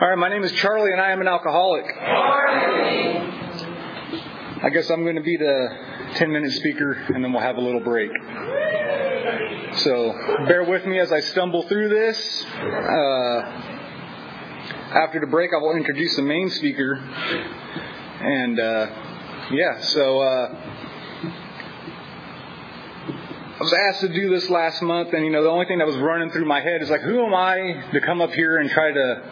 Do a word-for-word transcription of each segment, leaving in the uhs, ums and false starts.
All right, my name is Charlie, and I am an alcoholic. I guess I'm going to be the ten-minute speaker, and then we'll have a little break. So bear with me as I stumble through this. Uh, after the break, I will introduce the main speaker. And, uh, yeah, so uh, I was asked to do this last month, and, you know, the only thing that was running through my head is, like, who am I to come up here and try to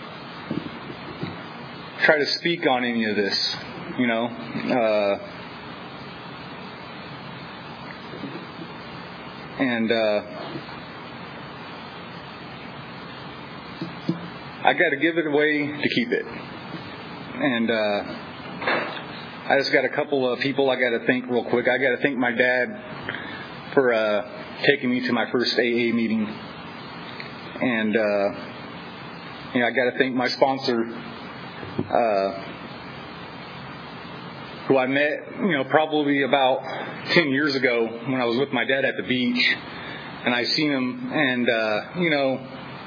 try to speak on any of this, you know? Uh, and uh, I got to give it away to keep it. And uh, I just got a couple of people I got to thank real quick. I got to thank my dad for uh, taking me to my first A A meeting. And, uh, you know, I got to thank my sponsor, Uh, who I met, you know, probably about ten years ago when I was with my dad at the beach, and I seen him, and uh, you know,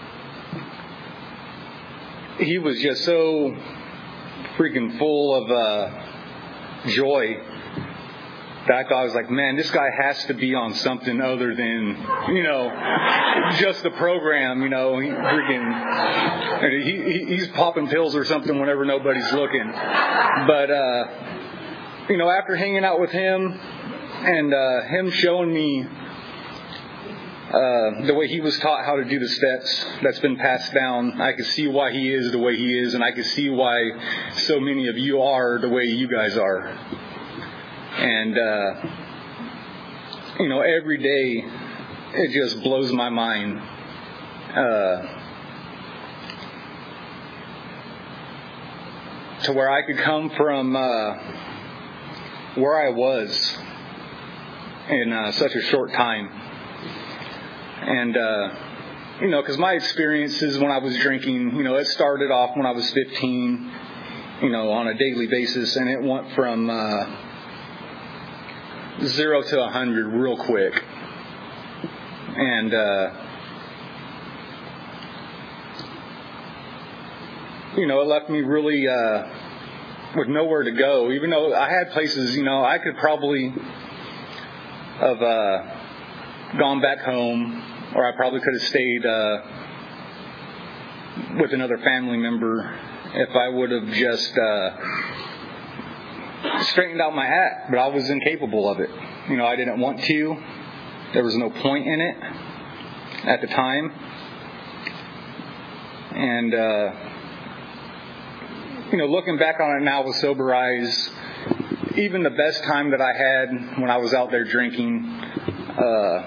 he was just so freaking full of uh, joy that I thought, I was like, man, this guy has to be on something other than, you know, just the program, you know, he freaking, he, he, he's popping pills or something whenever nobody's looking. But, uh, you know, after hanging out with him and uh, him showing me uh, the way he was taught how to do the steps that's been passed down, I could see why he is the way he is, and I could see why so many of you are the way you guys are. And, uh, you know, every day it just blows my mind. Uh, to where I could come from uh, where I was in uh, such a short time. And, uh, you know, because my experiences when I was drinking, you know, it started off when I was fifteen, you know, on a daily basis, and it went from Uh, zero to a hundred real quick. And uh you know, it left me really uh with nowhere to go. Even though I had places, you know, I could probably have uh gone back home, or I probably could have stayed uh with another family member if I would have just uh straightened out my act, but I was incapable of it. You know, I didn't want to. There was no point in it at the time. And, uh, you know, looking back on it now with sober eyes, even the best time that I had when I was out there drinking, uh,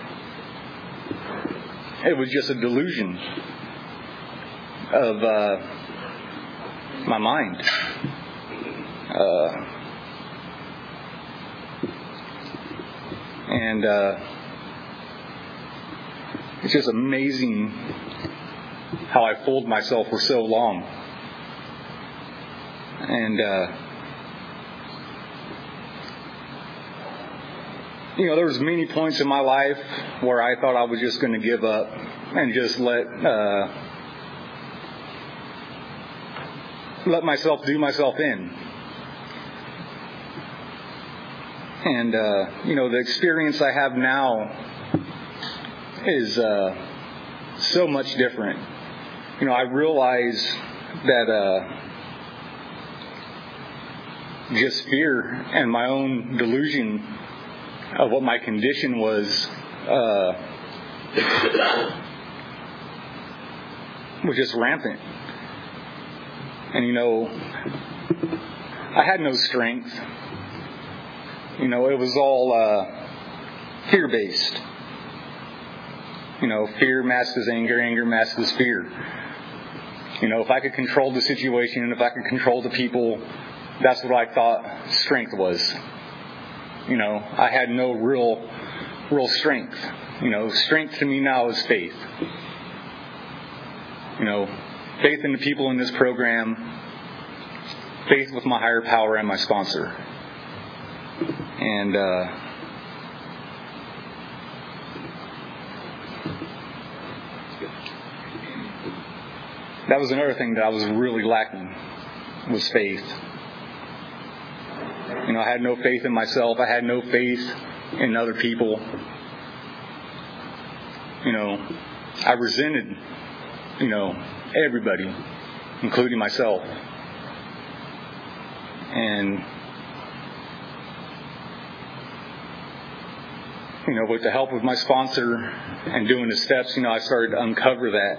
it was just a delusion of uh, my mind. Uh, and uh, it's just amazing how I fooled myself for so long. And uh, you know, there was many points in my life where I thought I was just going to give up and just let uh, let myself do myself in. And, uh, you know, the experience I have now is uh, so much different. You know, I realize that uh, just fear and my own delusion of what my condition was uh, was just rampant. And, you know, I had no strength. You know, it was all uh, fear-based. You know, fear masked as anger, anger masked as fear. You know, if I could control the situation and if I could control the people, that's what I thought strength was. You know, I had no real, real strength. You know, strength to me now is faith. You know, faith in the people in this program, faith with my higher power and my sponsor. And uh, that was another thing that I was really lacking, was faith. You know, I had no faith in myself. I had no faith in other people. You know, I resented, you know, everybody, including myself. And, you know, with the help of my sponsor and doing the steps, you know, I started to uncover that.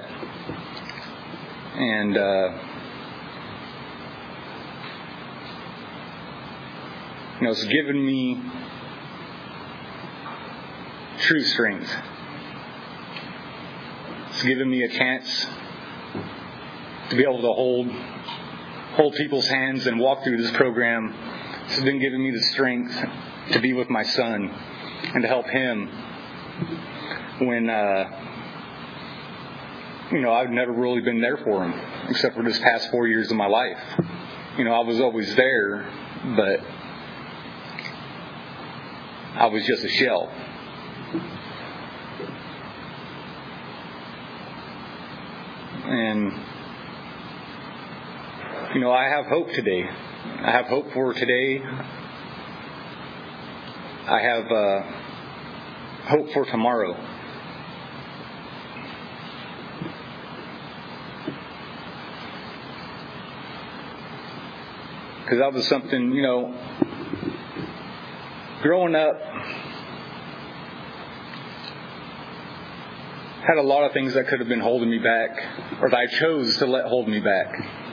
And, uh, you know, it's given me true strength. It's given me a chance to be able to hold hold people's hands and walk through this program. It's been giving me the strength to be with my son and to help him when, uh, you know, I've never really been there for him except for this past four years of my life. You know, I was always there, but I was just a shell. And, you know, I have hope today. I have hope for today. I have uh, hope for tomorrow. Because that was something, you know, growing up, had a lot of things that could have been holding me back, or that I chose to let hold me back.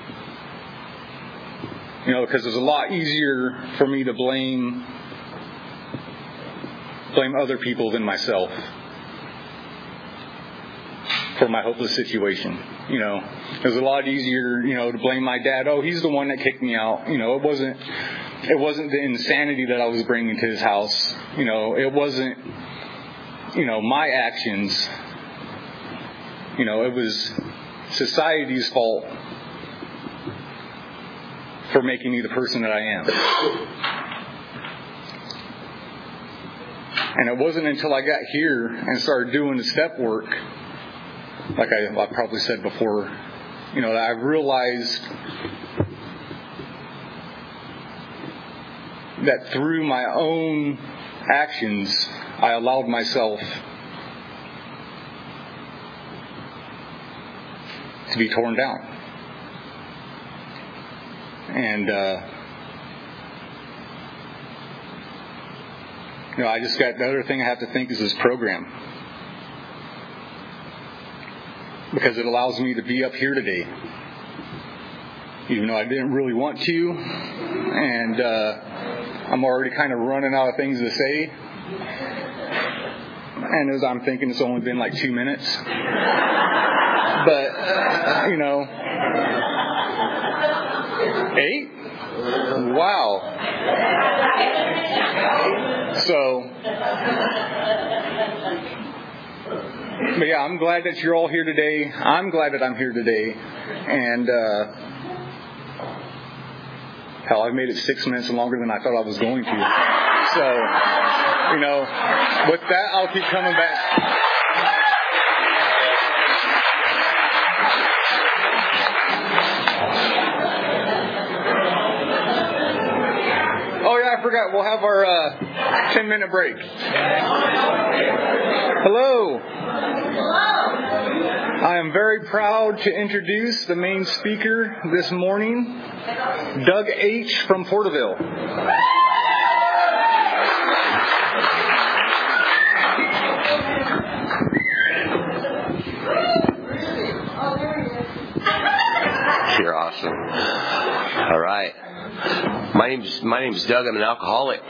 You know, because it was a lot easier for me to blame blame other people than myself for my hopeless situation. You know, it was a lot easier, you know, to blame my dad. Oh, he's the one that kicked me out. You know, it wasn't it wasn't the insanity that I was bringing to his house. You know, it wasn't, you know, my actions. You know, it was society's fault for making me the person that I am. And it wasn't until I got here and started doing the step work, like I, I probably said before, you know, that I realized that through my own actions, I allowed myself to be torn down. And, uh, you know, I just got, the other thing I have to think is this program. Because it allows me to be up here today. Even though I didn't really want to. And, uh, I'm already kind of running out of things to say. And as I'm thinking, it's only been like two minutes. But, you know, eight? Wow. So, but yeah, I'm glad that you're all here today. I'm glad that I'm here today. And, uh, hell, I've made it six minutes longer than I thought I was going to. So, you know, with that, I'll keep coming back. Oh yeah, I forgot. We'll have our uh, ten minute break. Hello. Hello. I am very proud to introduce the main speaker this morning, Doug H. from Porterville. You're awesome. All right. My name's my name's Doug. I'm an alcoholic.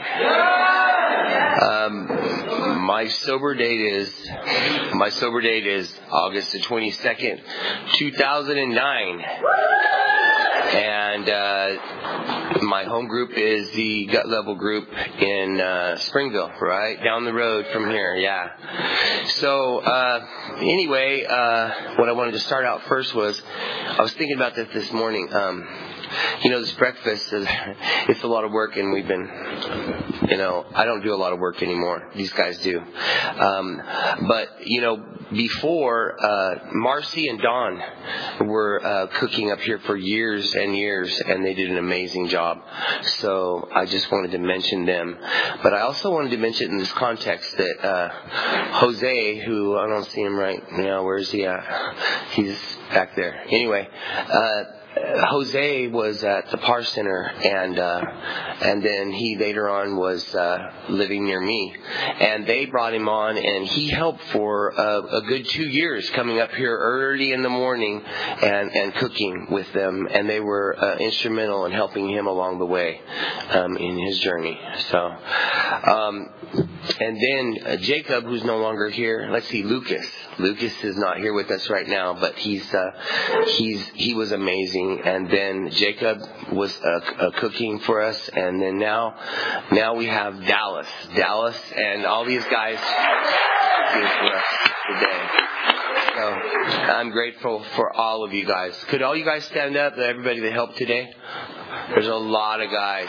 Um, my sober date is my sober date is August the twenty-second, two thousand nine. and uh, my home group is the Gut Level group in uh, Springville, right down the road from here. Yeah. So uh, anyway, uh, what I wanted to start out first was I was thinking about this this morning. Um, You know, this breakfast, is, it's a lot of work, and we've been, you know, I don't do a lot of work anymore. These guys do. Um, but, you know, before, uh, Marcy and Dawn were uh, cooking up here for years and years, and they did an amazing job. So I just wanted to mention them. But I also wanted to mention in this context that uh, Jose, who I don't see him right now, where is he at? He's back there. Anyway, uh, Jose was at the Par Center, and uh, and then he later on was uh, living near me, and they brought him on, and he helped for uh, a good two years, coming up here early in the morning and and cooking with them, and they were uh, instrumental in helping him along the way um, in his journey. So, um, and then uh, Jacob, who's no longer here. Let's see, Lucas. Lucas is not here with us right now, but he's uh, he's he was amazing. And then Jacob was uh, uh, cooking for us, and then now, now we have Dallas, Dallas, and all these guys cooking for us today. So I'm grateful for all of you guys. Could all you guys stand up? Everybody that helped today. There's a lot of guys.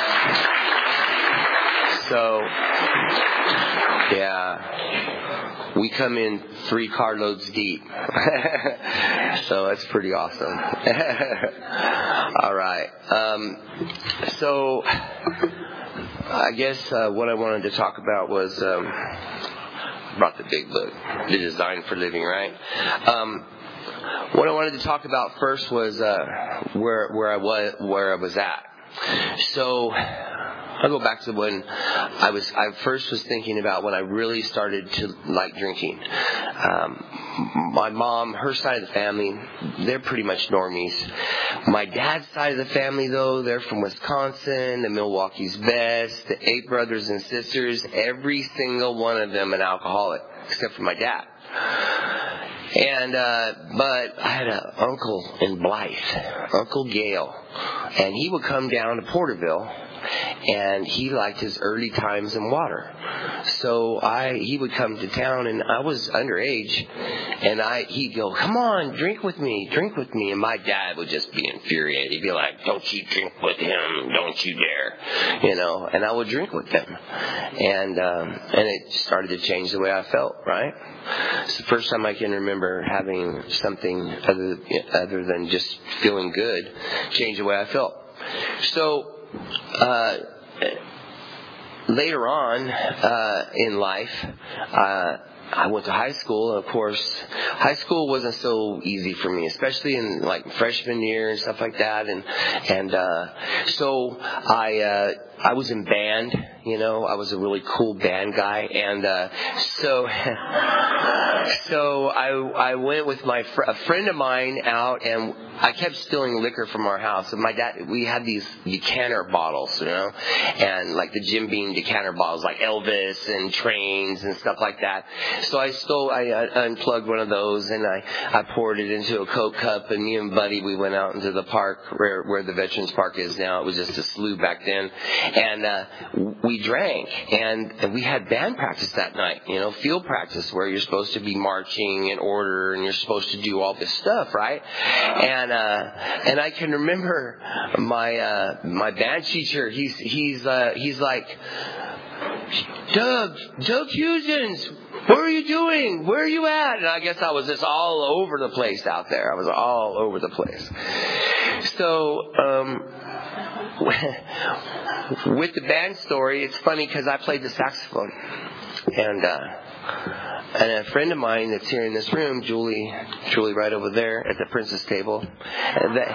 So yeah. We come in three carloads deep. So that's pretty awesome. All right. Um, so I guess uh, what I wanted to talk about was um, brought the big book, The Design for Living, right? Um, what I wanted to talk about first was uh, where where I was where I was at. So I'll go back to when I was, I first was thinking about when I really started to like drinking. Um, my mom, her side of the family, they're pretty much normies. My dad's side of the family, though, they're from Wisconsin, the Milwaukee's best, the eight brothers and sisters, every single one of them an alcoholic, except for my dad. And, uh, but I had an uncle in Blythe, Uncle Gale, and he would come down to Porterville, and he liked his early times in water. So I, he would come to town, and I was underage, and I, he'd go, "Come on, drink with me, drink with me." And my dad would just be infuriated. He'd be like, "Don't you drink with him, don't you dare," you know. And I would drink with them, and um, and it started to change the way I felt. Right, it's the first time I can remember having something other other than just feeling good change the way I felt. So. Uh, later on uh, in life, uh, I went to high school, and of course, high school wasn't so easy for me, especially in like freshman year and stuff like that. And and uh, so I uh, I was in band, you know, I was a really cool band guy, and uh, so so I I went with my fr- a friend of mine out, and I kept stealing liquor from our house. And my dad, we had these decanter bottles, you know, and like the Jim Beam decanter bottles, like Elvis and Trains and stuff like that. So I stole, I uh, unplugged one of those, and I, I poured it into a Coke cup, and me and Buddy, we went out into the park where, where the Veterans Park is now. It was just a slough back then. And uh, we drank, and, and we had band practice that night, you know, field practice where you're supposed to be marching in order, and you're supposed to do all this stuff, right? And uh, and I can remember my uh, my band teacher, he's, he's, uh, he's like, Doug, Doug Husens, what are you doing? Where are you at? And I guess I was just all over the place out there. I was all over the place. So, um, with the band story, it's funny because I played the saxophone. And, uh, and a friend of mine that's here in this room, Julie, Julie right over there at the Princess table, that,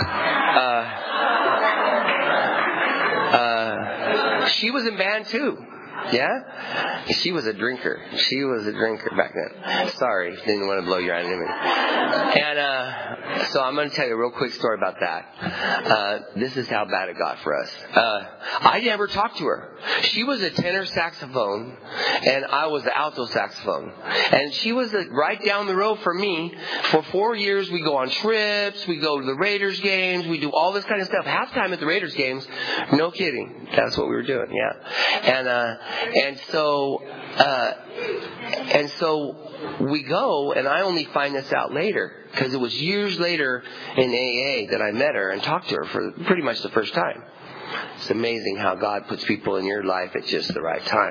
uh, uh, she was in band too. Yeah? She was a drinker. She was a drinker back then. Sorry, didn't want to blow your identity. And uh, So I'm going to tell you a real quick story about that. Uh, this is how bad it got for us. Uh, I never talked to her. She was a tenor saxophone, and I was the alto saxophone. And she was right down the road from me. For four years, we go on trips, we go to the Raiders games, we do all this kind of stuff. Halftime at the Raiders games, no kidding. That's what we were doing, yeah. And uh, and so uh, and so we go, and I only find this out later because it was years later in A A that I met her and talked to her for pretty much the first time. It's amazing how God puts people in your life at just the right time.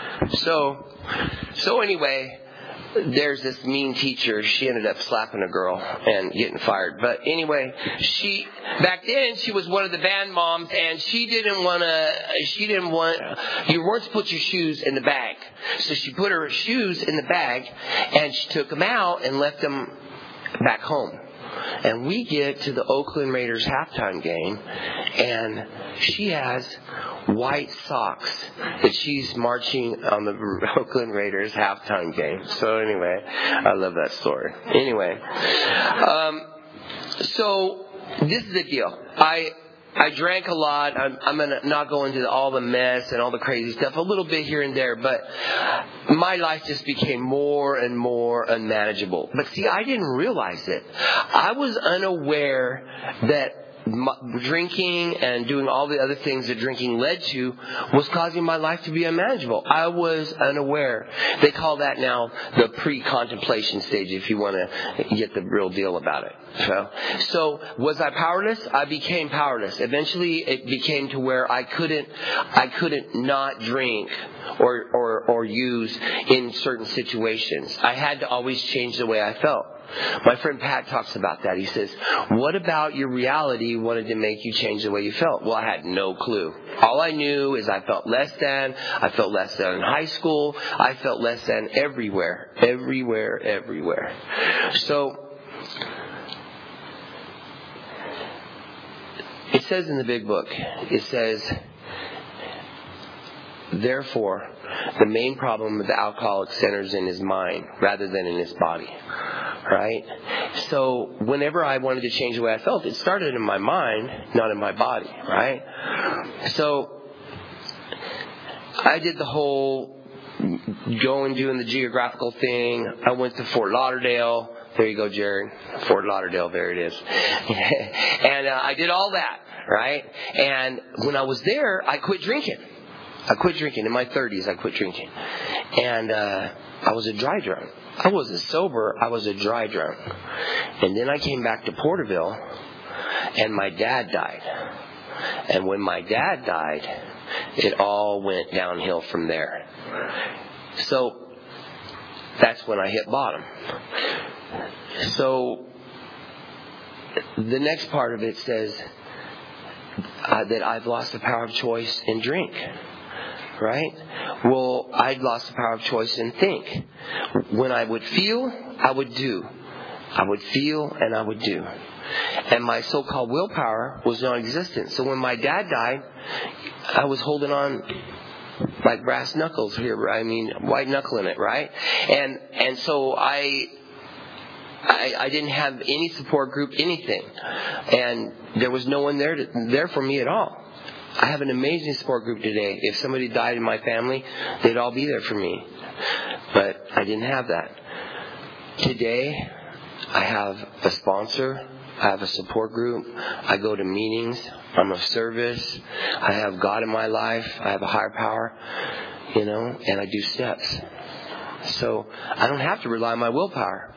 So, so anyway, there's this mean teacher. She ended up slapping a girl and getting fired. But anyway, she back then she was one of the band moms, and she didn't want to. She didn't want. You weren't to put your shoes in the bag, so she put her shoes in the bag, and she took them out and left them back home. And we get to the Oakland Raiders halftime game, and she has white socks that she's marching on the Oakland Raiders halftime game. So anyway, I love that story. Anyway, um, so this is the deal. I I drank a lot. I'm, I'm going to not go into all the mess and all the crazy stuff, a little bit here and there, but my life just became more and more unmanageable. But see, I didn't realize it. I was unaware that drinking and doing all the other things that drinking led to was causing my life to be unmanageable. I was unaware. They call that now the pre-contemplation stage, if you want to get the real deal about it. So, so was I powerless? I became powerless. Eventually, it became to where I couldn't, I couldn't not drink or or or use in certain situations. I had to always change the way I felt. My friend Pat talks about that. He says, what about your reality wanted to make you change the way you felt? Well, I had no clue. All I knew is I felt less than. I felt less than in high school. I felt less than everywhere. Everywhere, everywhere. So, it says in the big book, it says, therefore, the main problem with the alcoholic centers in his mind rather than in his body. Right? So whenever I wanted to change the way I felt, it started in my mind, not in my body. Right? So I did the whole going doing the geographical thing. I went to Fort Lauderdale. There you go, Jerry. Fort Lauderdale, there it is. And uh, I did all that. Right? And when I was there, I quit drinking. I quit drinking. In my thirties, I quit drinking. And uh, I was a dry drunk. I wasn't sober. I was a dry drunk. And then I came back to Porterville, and my dad died. And when my dad died, it all went downhill from there. So that's when I hit bottom. So the next part of it says uh, that I've lost the power of choice in drink. Right? Well, I'd lost the power of choice in think. When I would feel, I would do. I would feel and I would do. And my so-called willpower was non-existent. So when my dad died, I was holding on like brass knuckles here. I mean, white knuckling it, right? And and so I, I I didn't have any support group, anything, and there was no one there to, there for me at all. I have an amazing support group today. If somebody died in my family, they'd all be there for me. But I didn't have that. Today, I have a sponsor. I have a support group. I go to meetings. I'm of service. I have God in my life. I have a higher power, you know, and I do steps. So I don't have to rely on my willpower.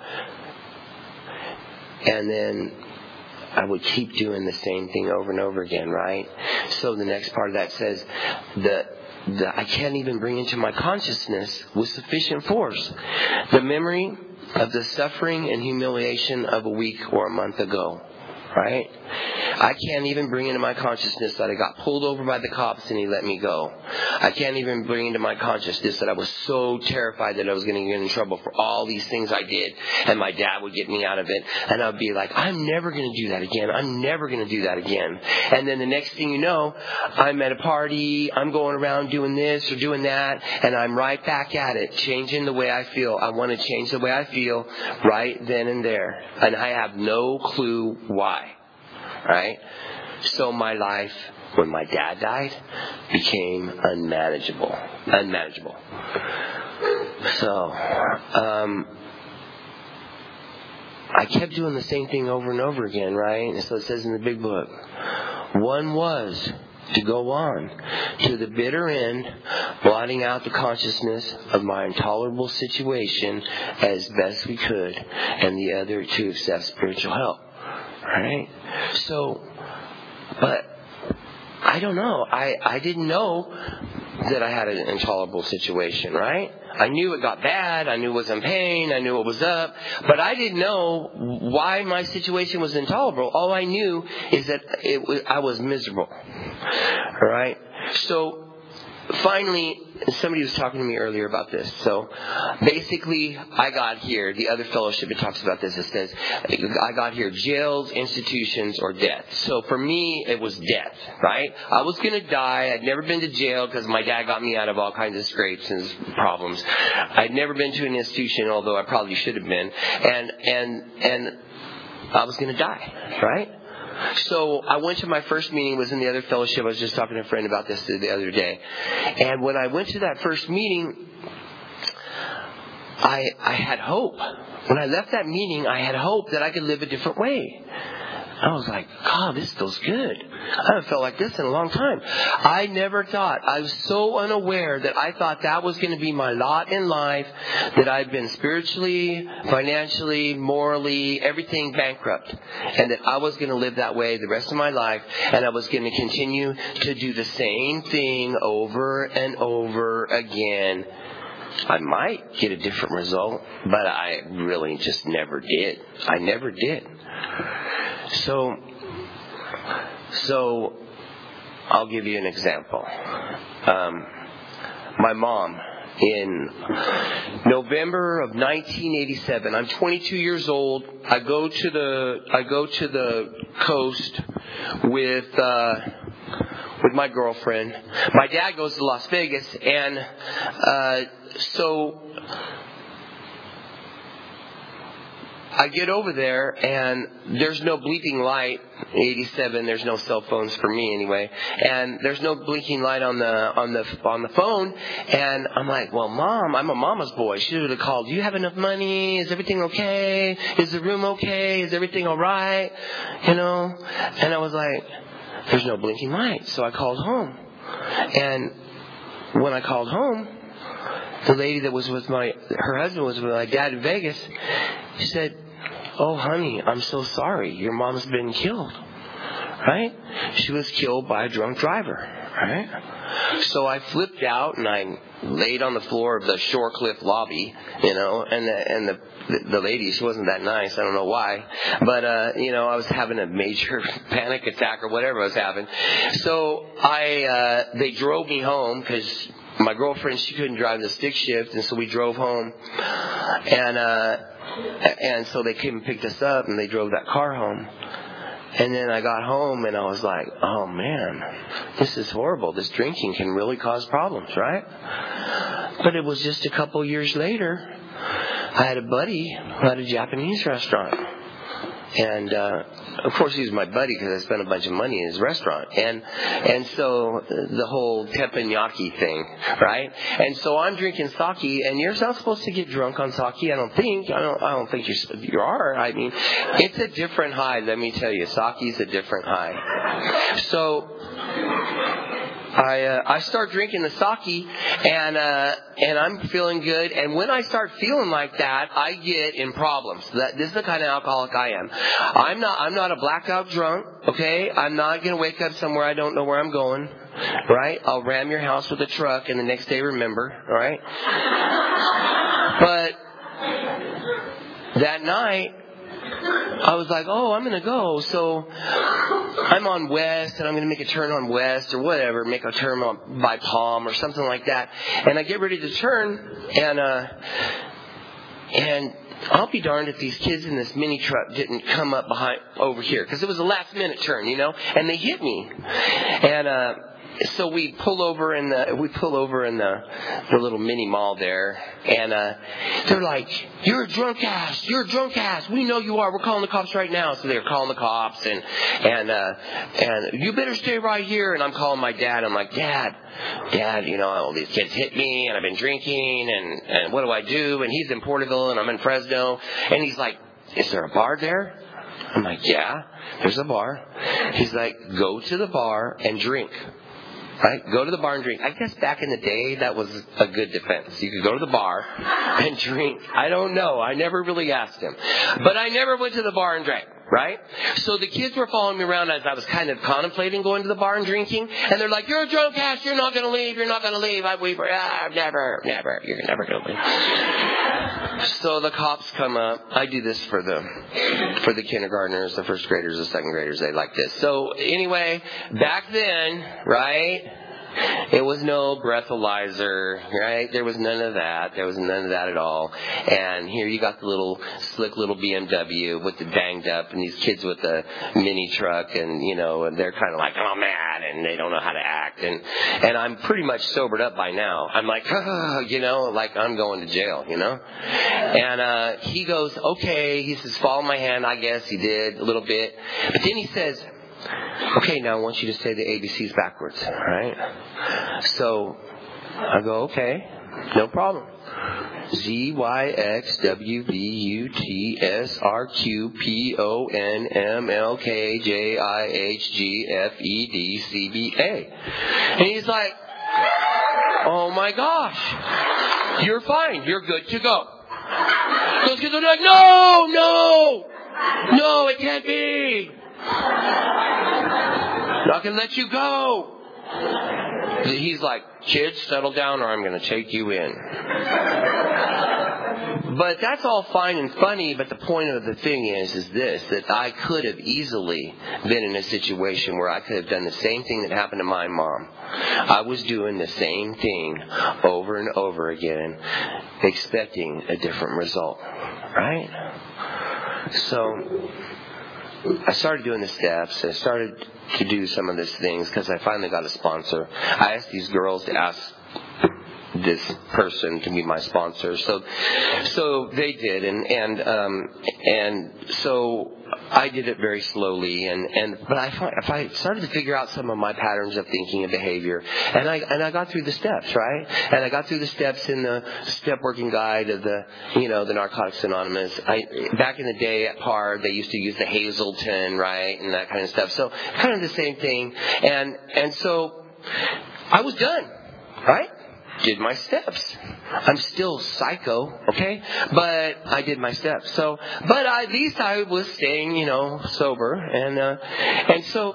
And then I would keep doing the same thing over and over again, right? So the next part of that says that the, I can't even bring into my consciousness with sufficient force the memory of the suffering and humiliation of a week or a month ago. right? I can't even bring into my consciousness that I got pulled over by the cops and he let me go. I can't even bring into my consciousness that I was so terrified that I was going to get in trouble for all these things I did, and my dad would get me out of it, and I'd be like, I'm never going to do that again. I'm never going to do that again. And then the next thing you know, I'm at a party, I'm going around doing this or doing that, and I'm right back at it, changing the way I feel. I want to change the way I feel right then and there, and I have no clue why. Right? So my life, when my dad died, became unmanageable. Unmanageable. So, um, I kept doing the same thing over and over again, right? And so it says in the big book, one was to go on to the bitter end, blotting out the consciousness of my intolerable situation as best we could, and the other to accept spiritual help. Right? So, but I don't know. I, I didn't know that I had an intolerable situation, right? I knew it got bad. I knew it was in pain. I knew it was up. But I didn't know why my situation was intolerable. All I knew is that it was, I was miserable. All right? So, finally, somebody was talking to me earlier about this. So basically, I got here. The other fellowship, it talks about this. It says, I got here, jails, institutions, or death. So for me, it was death, right? I was going to die. I'd never been to jail because my dad got me out of all kinds of scrapes and problems. I'd never been to an institution, although I probably should have been. And, and, and I was going to die, right? So I went to my first meeting, was in the other fellowship. I was just talking to a friend about this the other day. And when I went to that first meeting, I I had hope. When I left that meeting, I had hope that I could live a different way. I was like, God, this feels good. I haven't felt like this in a long time. I never thought, I was so unaware that I thought that was going to be my lot in life, that I'd been spiritually, financially, morally, everything bankrupt. And that I was going to live that way the rest of my life, and I was going to continue to do the same thing over and over again. I might get a different result, but I really just never did. I never did. So, so I'll give you an example. Um, my mom, in November of nineteen eighty-seven, I'm twenty-two years old. I go to the I go to the coast with uh, with my girlfriend. My dad goes to Las Vegas, and uh, so I get over there, and there's no bleeping light. eighty-seven, there's no cell phones for me anyway, and there's no blinking light on the on the on the phone. And I'm like, well, Mom, I'm a mama's boy. She would have called. Do you have enough money? Is everything okay? Is the room okay? Is everything all right? You know. And I was like, there's no blinking light. So I called home, and when I called home, the lady that was with my her husband was with my dad in Vegas. She said, oh, honey, I'm so sorry. Your mom's been killed, right? She was killed by a drunk driver, right? So I flipped out and I laid on the floor of the Shorecliff lobby, you know, and the, and the, the lady, she wasn't that nice. I don't know why. But, uh, you know, I was having a major panic attack or whatever I was having. So I, uh, they drove me home because my girlfriend, she couldn't drive the stick shift. And so we drove home, and, uh, And so they came and picked us up, and they drove that car home. And then I got home, and I was like, oh, man, this is horrible. This drinking can really cause problems, right? But it was just a couple years later, I had a buddy who had a Japanese restaurant. And, uh, of course, he was my buddy because I spent a bunch of money in his restaurant. And, and so the whole teppanyaki thing, right? And so I'm drinking sake, and you're not supposed to get drunk on sake, I don't think. I don't, I don't think you you are. I mean, it's a different high, let me tell you. Sake's a different high. So I uh, I start drinking the sake, and uh, and I'm feeling good. And when I start feeling like that, I get in problems. That this is the kind of alcoholic I am. I'm not I'm not a blackout drunk. Okay, I'm not gonna wake up somewhere I don't know where I'm going. Right? I'll ram your house with a truck, and the next day remember. All right. But that night, I was like, oh, I'm going to go. So I'm on West, and I'm going to make a turn on West or whatever, make a turn on by Palm or something like that. And I get ready to turn, and uh, and I'll be darned if these kids in this mini truck didn't come up behind over here, because it was a last minute turn, you know, and they hit me. And uh, so we pull over in the we pull over in the the little mini mall there, and uh, they're like, "You're a drunk ass! You're a drunk ass! We know you are. We're calling the cops right now." So they're calling the cops, and and uh, and you better stay right here. And I'm calling my dad. I'm like, Dad, Dad, you know, all these kids hit me, and I've been drinking, and and what do I do? And he's in Porterville, and I'm in Fresno, and he's like, "Is there a bar there?" I'm like, "Yeah, there's a bar." He's like, "Go to the bar and drink." Right? Go to the bar and drink. I guess back in the day, that was a good defense. You could go to the bar and drink. I don't know. I never really asked him. But I never went to the bar and drank. Right? So the kids were following me around as I was kind of contemplating going to the bar and drinking. And they're like, "You're a drunk ass. You're not going to leave. You're not going to leave." I we were, ah, never, never. You're never going to leave. So the cops come up. I do this for the for the kindergartners, the first graders, the second graders. They like this. So anyway, back then, right? It was no breathalyzer, right? There was none of that. There was none of that at all. And here you got the little slick little B M W with the banged up, and these kids with the mini truck, and you know, and they're kind of like, "Oh man," and they don't know how to act. And and I'm pretty much sobered up by now. I'm like, oh, you know, like I'm going to jail, you know. And uh, he goes, "Okay." He says, "Follow my hand." I guess he did a little bit, but then he says, "Okay, now I want you to say the A B Cs backwards, right?" So I go, "Okay, no problem. Z, Y, X, W, V, U, T, S, R, Q, P, O, N, M, L, K, J, I, H, G, F, E, D, C, B, A. And he's like, "Oh my gosh, you're fine. You're good to go." Those kids are like, "No, no, no, it can't be. Not going to let you go." He's like, "Kids, settle down or I'm going to take you in." But that's all fine and funny, but the point of the thing is, is this, that I could have easily been in a situation where I could have done the same thing that happened to my mom. I was doing the same thing over and over again, expecting a different result, right? So I started doing the steps. I started to do some of these things because I finally got a sponsor. I asked these girls to ask this person to be my sponsor, so so they did, and and um, and so I did it very slowly, and, and but I if I started to figure out some of my patterns of thinking and behavior, and I and I got through the steps, right? And I got through the steps in the step working guide of the you know the Narcotics Anonymous. I back in the day at P A R they used to use the Hazelton, right, and that kind of stuff. So kind of the same thing, and and so I was done, right? Did my steps. I'm still psycho, okay? But I did my steps. So, but I, at least I was staying, you know, sober, and uh, and so.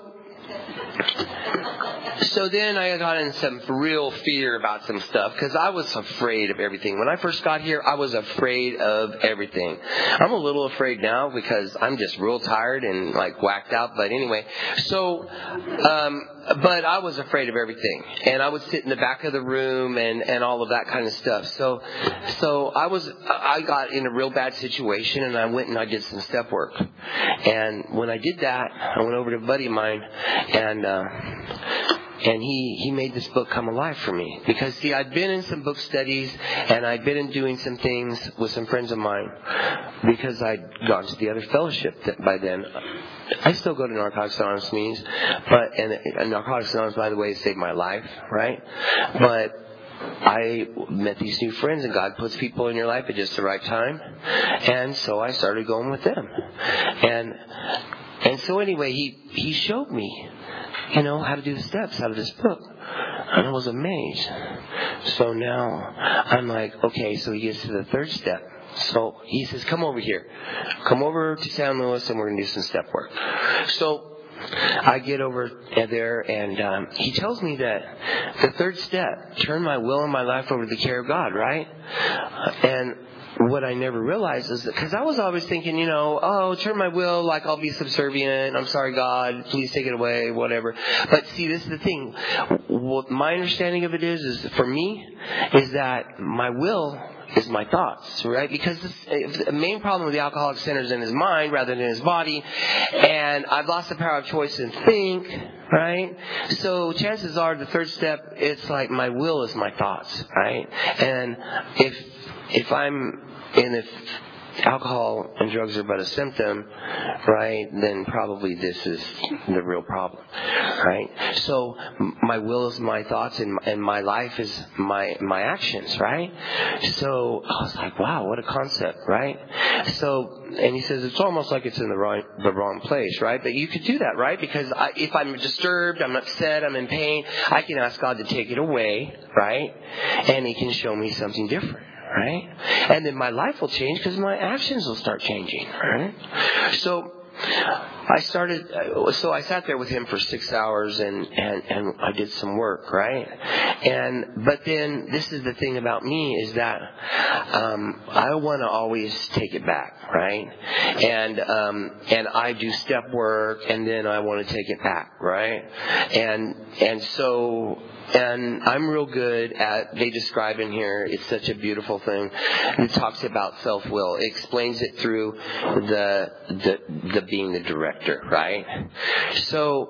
So then I got in some real fear about some stuff because I was afraid of everything. When I first got here, I was afraid of everything. I'm a little afraid now because I'm just real tired and like whacked out. But anyway, so, um, but I was afraid of everything. And I would sit in the back of the room and, and all of that kind of stuff. So, so I was, I got in a real bad situation and I went and I did some step work. And when I did that, I went over to a buddy of mine and, uh, And he, he made this book come alive for me. Because, see, I'd been in some book studies, and I'd been in doing some things with some friends of mine. Because I'd gone to the other fellowship that by then. I still go to Narcotics Anonymous meetings. But, and, and Narcotics Anonymous, by the way, saved my life, right? But I met these new friends, and God puts people in your life at just the right time. And so I started going with them. And, and so anyway, he, he showed me, you know, how to do the steps out of this book. And I was amazed. So now I'm like, okay, so he gets to the third step. So he says, come over here. Come over to San Luis and we're going to do some step work. So I get over there and um, he tells me that the third step, turn my will and my life over to the care of God, right? And what I never realized is that, because I was always thinking, you know, oh, turn my will, like I'll be subservient. I'm sorry, God, please take it away, whatever. But see, this is the thing. What my understanding of it is, is for me, is that my will is my thoughts, right? Because this, the main problem with the alcoholic centers in his mind rather than his body, and I've lost the power of choice and think, right? So chances are the third step, it's like my will is my thoughts, right? And if if I'm in a alcohol and drugs are but a symptom, right, then probably this is the real problem, right? So my will is my thoughts, and, and my life is my my actions, right? So I was like, wow, what a concept, right? So, and he says it's almost like it's in the wrong the wrong place, right? But you could do that, right? Because I, if I'm disturbed, I'm upset, I'm in pain, I can ask God to take it away, right? And He can show me something different. Right? And then my life will change because my actions will start changing. Right? So I started, so I sat there with him for six hours and, and, and I did some work, right? And, but then this is the thing about me is that, um, I want to always take it back, right? And, um, and I do step work and then I want to take it back, right? And, and so, and I'm real good at, they describe in here, it's such a beautiful thing. It talks about self-will. It explains it through the, the, the being the director, right? So,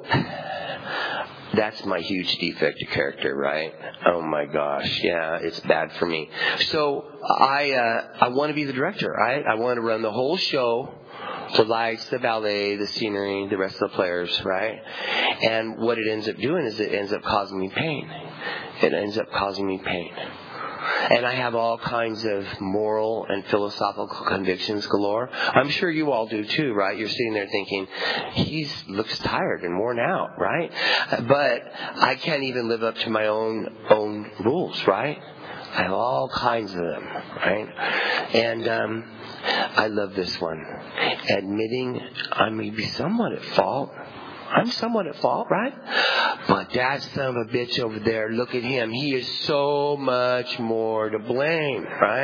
that's my huge defect of character, right? Oh my gosh, yeah, it's bad for me. So, I, uh, I want to be the director, right? I want to run the whole show. The lights, the ballet, the scenery, the rest of the players, right? And what it ends up doing is it ends up causing me pain. It ends up causing me pain. And I have all kinds of moral and philosophical convictions galore. I'm sure you all do too, right? You're sitting there thinking, he looks tired and worn out, right? But I can't even live up to my own own rules, right? I have all kinds of them, right? And um, I love this one. Admitting I may be somewhat at fault. I'm somewhat at fault, right? But that son of a bitch over there, look at him. He is so much more to blame,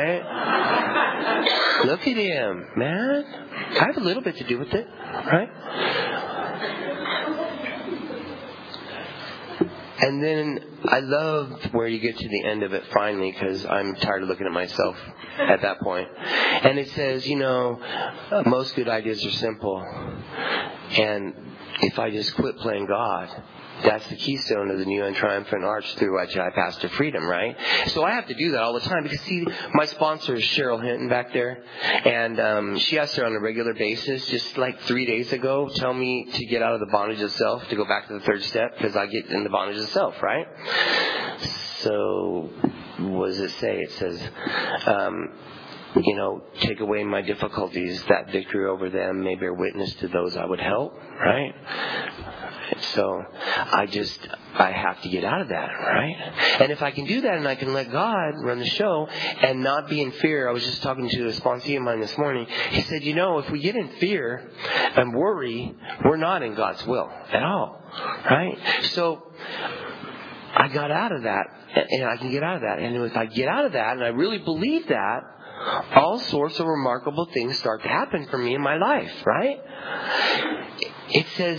right? Look at him, man. I have a little bit to do with it, right? And then I love where you get to the end of it finally, because I'm tired of looking at myself at that point. And it says, you know, most good ideas are simple. And if I just quit playing God, that's the keystone of the new and triumphant arch through which I pass to freedom, right? So I have to do that all the time because, see, my sponsor is Cheryl Hinton back there, and um, she has to on a regular basis, just like three days ago, tell me to get out of the bondage of self, to go back to the third step, because I get in the bondage of self, right? So what does it say? It says, um, you know, take away my difficulties, that victory over them may bear witness to those I would help, right? So I just, I have to get out of that, right? And if I can do that and I can let God run the show and not be in fear. I was just talking to a sponsee of mine this morning. He said, you know, if we get in fear and worry, we're not in God's will at all, right? So I got out of that, and I can get out of that. And if I get out of that, and I really believe that, all sorts of remarkable things start to happen for me in my life, right? It says,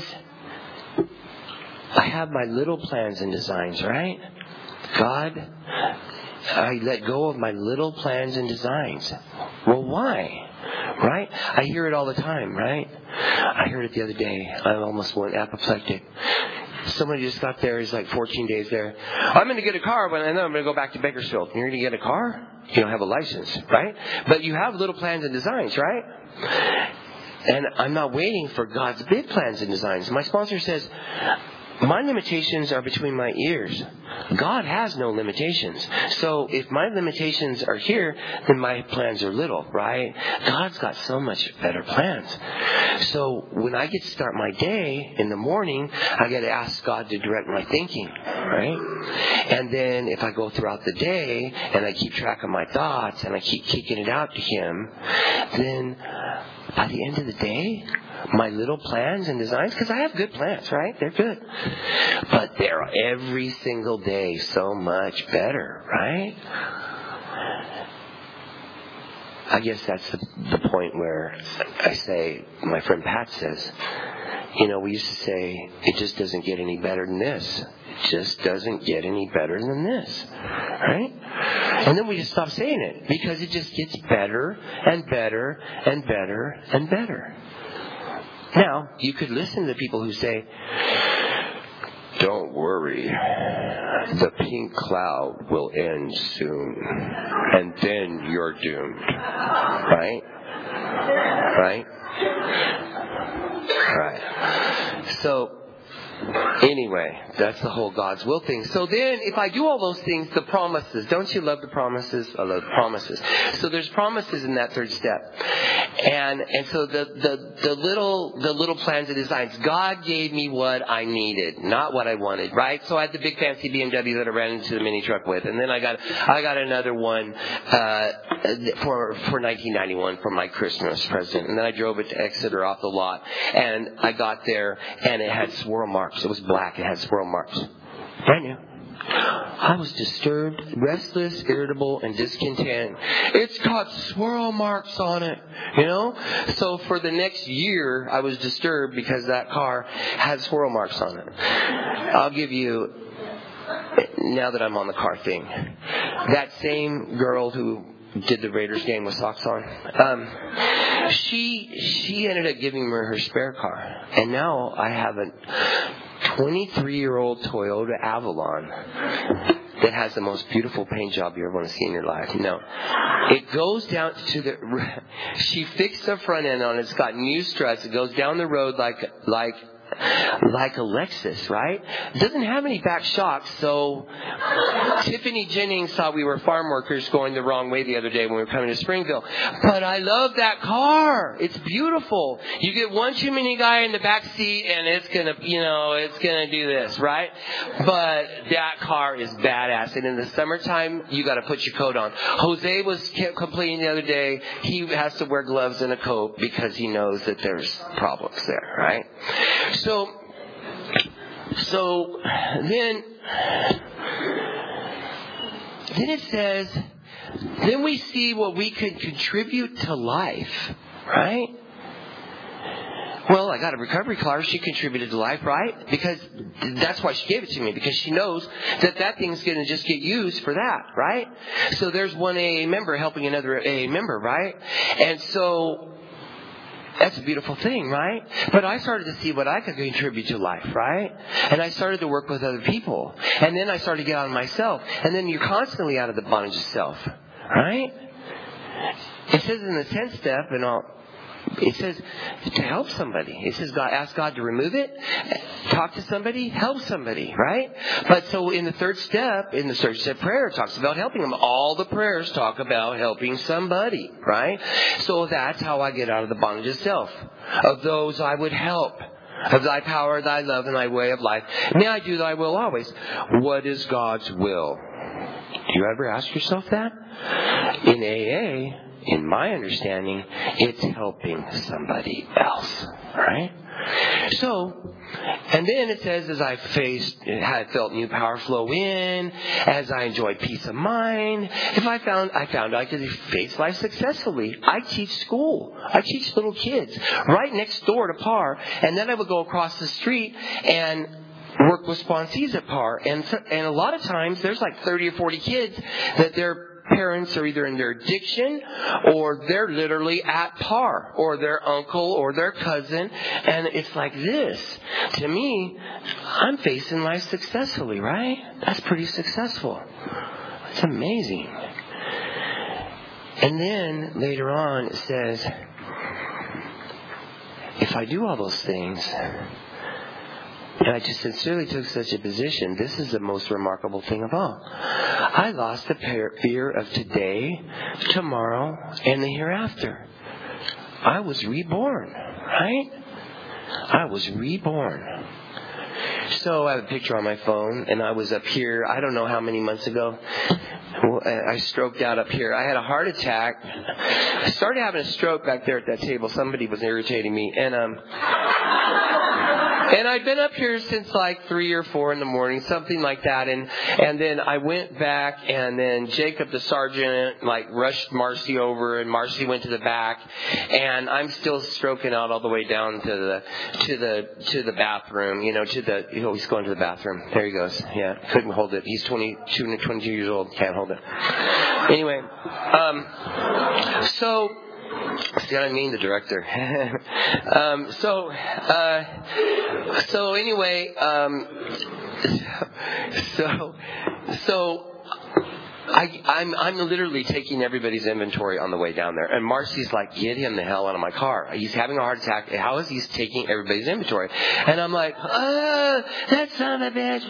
I have my little plans and designs, right? God, I let go of my little plans and designs. Well, why? Right? I hear it all the time, right? I heard it the other day. I almost went apoplectic. Somebody just got there. He's like fourteen days there. I'm going to get a car, but then I'm going to go back to Bakersfield. You're going to get a car? You don't have a license, right? But you have little plans and designs, right? And I'm not waiting for God's big plans and designs. My sponsor says, my limitations are between my ears. God has no limitations. So if my limitations are here, then my plans are little, right? God's got so much better plans. So when I get to start my day in the morning, I got to ask God to direct my thinking, right? And then if I go throughout the day and I keep track of my thoughts and I keep kicking it out to Him, then by the end of the day, my little plans and designs, because I have good plans, right? They're good. But they're every single day so much better, right? I guess that's the, the point where I say, my friend Pat says, you know, we used to say, it just doesn't get any better than this. It just doesn't get any better than this. Right? And then we just stop saying it because it just gets better and better and better and better. Now, you could listen to people who say, don't worry, the pink cloud will end soon, and then you're doomed. Right? Right? Right. So, anyway, that's the whole God's will thing. So then, if I do all those things, the promises, don't you love the promises? I love the promises. So there's promises in that third step. And and so the, the, the little the little plans and designs, God gave me what I needed, not what I wanted, right? So I had the big fancy B M W that I ran into the mini truck with, and then I got I got another one uh, for for nineteen ninety-one for my Christmas present, and then I drove it to Exeter off the lot, and I got there, and it had swirl marks. It was black. It had swirl marks. Brand new. I was disturbed, restless, irritable, and discontent. It's got swirl marks on it, you know? So for the next year, I was disturbed because that car had swirl marks on it. I'll give you, now that I'm on the car thing, that same girl who did the Raiders game with socks on, um, she she ended up giving me her spare car. And now I have a twenty-three-year-old Toyota Avalon that has the most beautiful paint job you ever want to see in your life. No. It goes down to the... She fixed the front end on it. It's got new struts. It goes down the road like like... like a Lexus, right? It doesn't have any back shocks, so Tiffany Jennings thought we were farm workers going the wrong way the other day when we were coming to Springville. But I love that car. It's beautiful. You get one too many guy in the back seat and it's gonna, you know, it's gonna do this, right? But that car is badass. And in the summertime, you gotta put your coat on. Jose was complaining the other day, he has to wear gloves and a coat because he knows that there's problems there, right? So, so then, then it says, then we see what we could contribute to life, right? Well, I got a recovery car. She contributed to life, right? Because that's why she gave it to me, because she knows that that thing's going to just get used for that, right? So there's one A A member helping another A A member, right? And so that's a beautiful thing, right? But I started to see what I could contribute to life, right? And I started to work with other people. And then I started to get out of myself. And then you're constantly out of the bondage of self, right? It says in the tenth step, and I'll, it says to help somebody. It says God, ask God to remove it, talk to somebody, help somebody, right? But so in the third step, in the third step prayer, it talks about helping them. All the prayers talk about helping somebody, right? So that's how I get out of the bondage of self. Of those I would help. Of thy power, thy love, and thy way of life. May I do thy will always. What is God's will? Do you ever ask yourself that? In A A, in my understanding, it's helping somebody else, right? So, and then it says, as I faced, had felt new power flow in, as I enjoyed peace of mind, if I found, I found I could face life successfully. I teach school. I teach little kids right next door to P A R, and then I would go across the street and work with sponsees at P A R, and and a lot of times there's like thirty or forty kids that they're parents are either in their addiction or they're literally at P A R or their uncle or their cousin. And it's like this. To me, I'm facing life successfully, right? That's pretty successful. It's amazing. And then later on it says, if I do all those things, and I just sincerely took such a position, this is the most remarkable thing of all. I lost the fear of today, tomorrow, and the hereafter. I was reborn, right? I was reborn. So I have a picture on my phone, and I was up here, I don't know how many months ago. I stroked out up here. I had a heart attack. I started having a stroke back there at that table. Somebody was irritating me. And, um... And I'd been up here since like three or four in the morning, something like that. And and then I went back, and then Jacob, the sergeant, like rushed Marcy over, and Marcy went to the back, and I'm still stroking out all the way down to the to the to the bathroom. You know, to the oh, he's going to the bathroom. There he goes. Yeah, couldn't hold it. He's twenty-two, twenty-two years old. Can't hold it. Anyway, um, so. See what I mean? The director. um, so, uh, so anyway, um, so, so. I, I'm I'm literally taking everybody's inventory on the way down there. And Marcy's like, get him the hell out of my car. He's having a heart attack. How is he taking everybody's inventory? And I'm like, oh, that son of a bitch.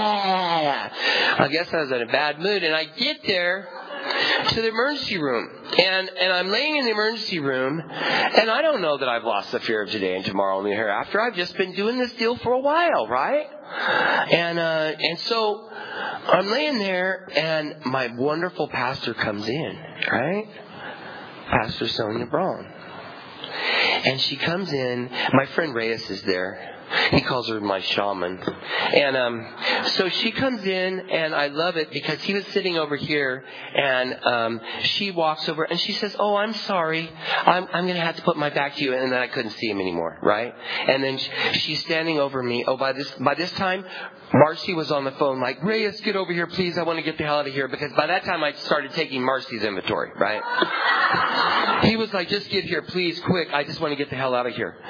I guess I was in a bad mood. And I get there to the emergency room. And and I'm laying in the emergency room, and I don't know that I've lost the fear of today and tomorrow and the hereafter. I've just been doing this deal for a while, right? And uh, and so I'm laying there, and my wonderful pastor comes in, right? Pastor Sonia Braun. And she comes in. My friend Reyes is there. He calls her my shaman. And um, so she comes in, and I love it because he was sitting over here, and um, she walks over, and she says, oh, I'm sorry. I'm, I'm going to have to put my back to you. And then I couldn't see him anymore, right? And then she's standing over me. Oh, by this by this time, Marcy was on the phone like, Reyes, get over here, please. I want to get the hell out of here. Because by that time, I started taking Marcy's inventory, right? He was like, just get here, please, quick. I just want to get the hell out of here.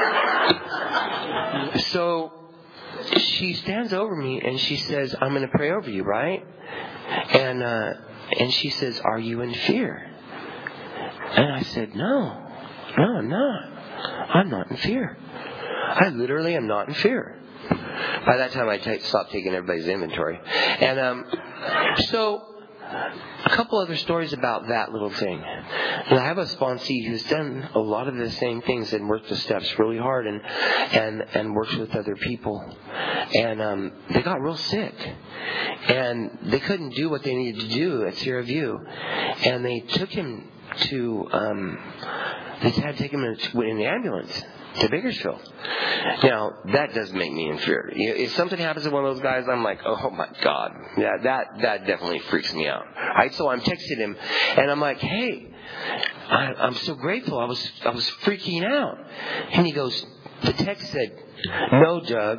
So she stands over me and she says, I'm going to pray over you, right? And uh, and she says, are you in fear? And I said, no, no, I'm not. I'm not in fear. I literally am not in fear. By that time, I t- stopped taking everybody's inventory. And um, so a couple other stories about that little thing. And I have a sponsee who's done a lot of the same things and worked the steps really hard and and, and works with other people. And um, they got real sick. And they couldn't do what they needed to do at Sierra View. And they took him to, um, they had to take him in, in the ambulance to Bakersfield. Now, that does make me in fear. You know, if something happens to one of those guys, I'm like, oh my God. Yeah, that, that definitely freaks me out. Right? So I'm texting him, and I'm like, hey, I, I'm so grateful. I was, I was freaking out. And he goes, the text said, no, Doug.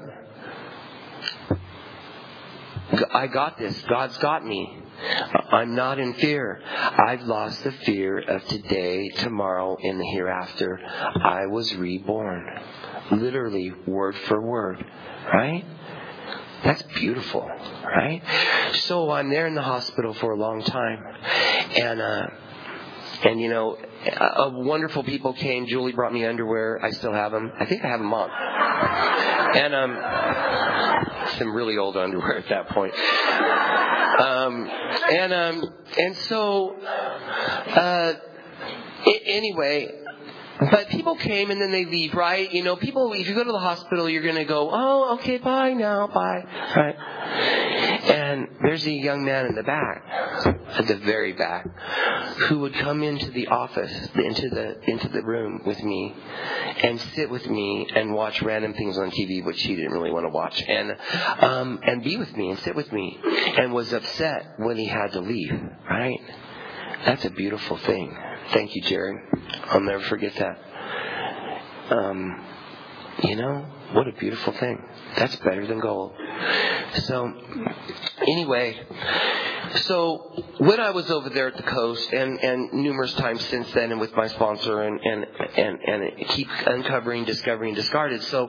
I got this. God's got me. I'm not in fear. I've lost the fear of today, tomorrow, and the hereafter. I was reborn. Literally, word for word. Right? That's beautiful. Right? So I'm there in the hospital for a long time. And, uh, and you know, uh, wonderful people came. Julie brought me underwear. I still have them. I think I have them on. And, um, some really old underwear at that point. Um, and, um, and so, uh, I- anyway, but people came and then they leave, right? You know, people, if you go to the hospital, you're going to go, oh, okay, bye now, bye, right? And there's a young man in the back, at the very back, who would come into the office, into the into the room with me, and sit with me and watch random things on T V, which he didn't really want to watch, and um, and be with me and sit with me, and was upset when he had to leave. Right? That's a beautiful thing. Thank you, Jared. I'll never forget that. Um, you know, what a beautiful thing. That's better than gold. So, anyway, so when I was over there at the coast, and, and numerous times since then, and with my sponsor, and, and, and, and keep uncovering, discovering, discarded. So,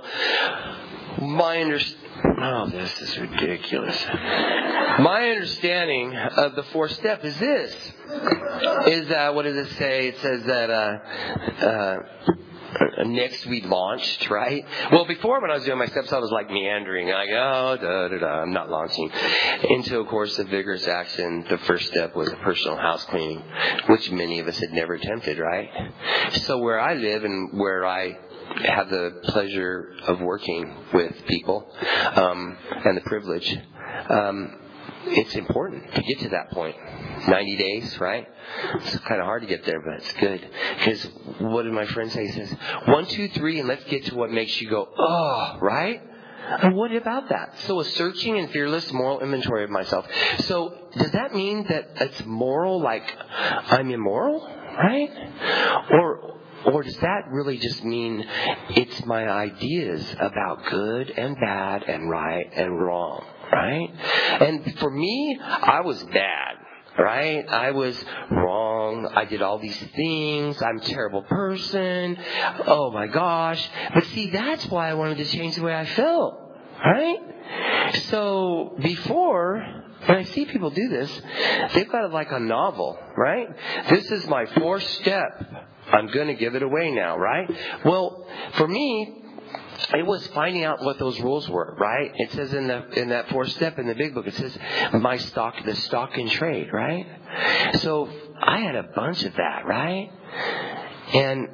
my understanding, oh, this is ridiculous. My understanding of the fourth step is this, is that, what does it say? It says that, uh, uh, next we launched, right? Well, before when I was doing my steps, I was like meandering, like, oh, da, da, da, I'm not launching into a course of vigorous action. The first step was a personal house cleaning, which many of us had never attempted, right? So where I live and where I have the pleasure of working with people, um, and the privilege, um, it's important to get to that point. ninety days, right? It's kind of hard to get there, but it's good. Because what did my friend say? He says, one, two, three, and let's get to what makes you go, oh, right? And what about that? So a searching and fearless moral inventory of myself. So does that mean that it's moral, like I'm immoral, right? Or or does that really just mean it's my ideas about good and bad and right and wrong, right? And for me, I was bad. Right? I was wrong. I did all these things. I'm a terrible person. Oh my gosh. But see, that's why I wanted to change the way I felt. Right? So before, when I see people do this, they've got it like a novel, right? This is my fourth step. I'm going to give it away now, right? Well, for me, it was finding out what those rules were, right? It says in the in that fourth step in the big book, it says my stock, the stock in trade, right? So I had a bunch of that, right? And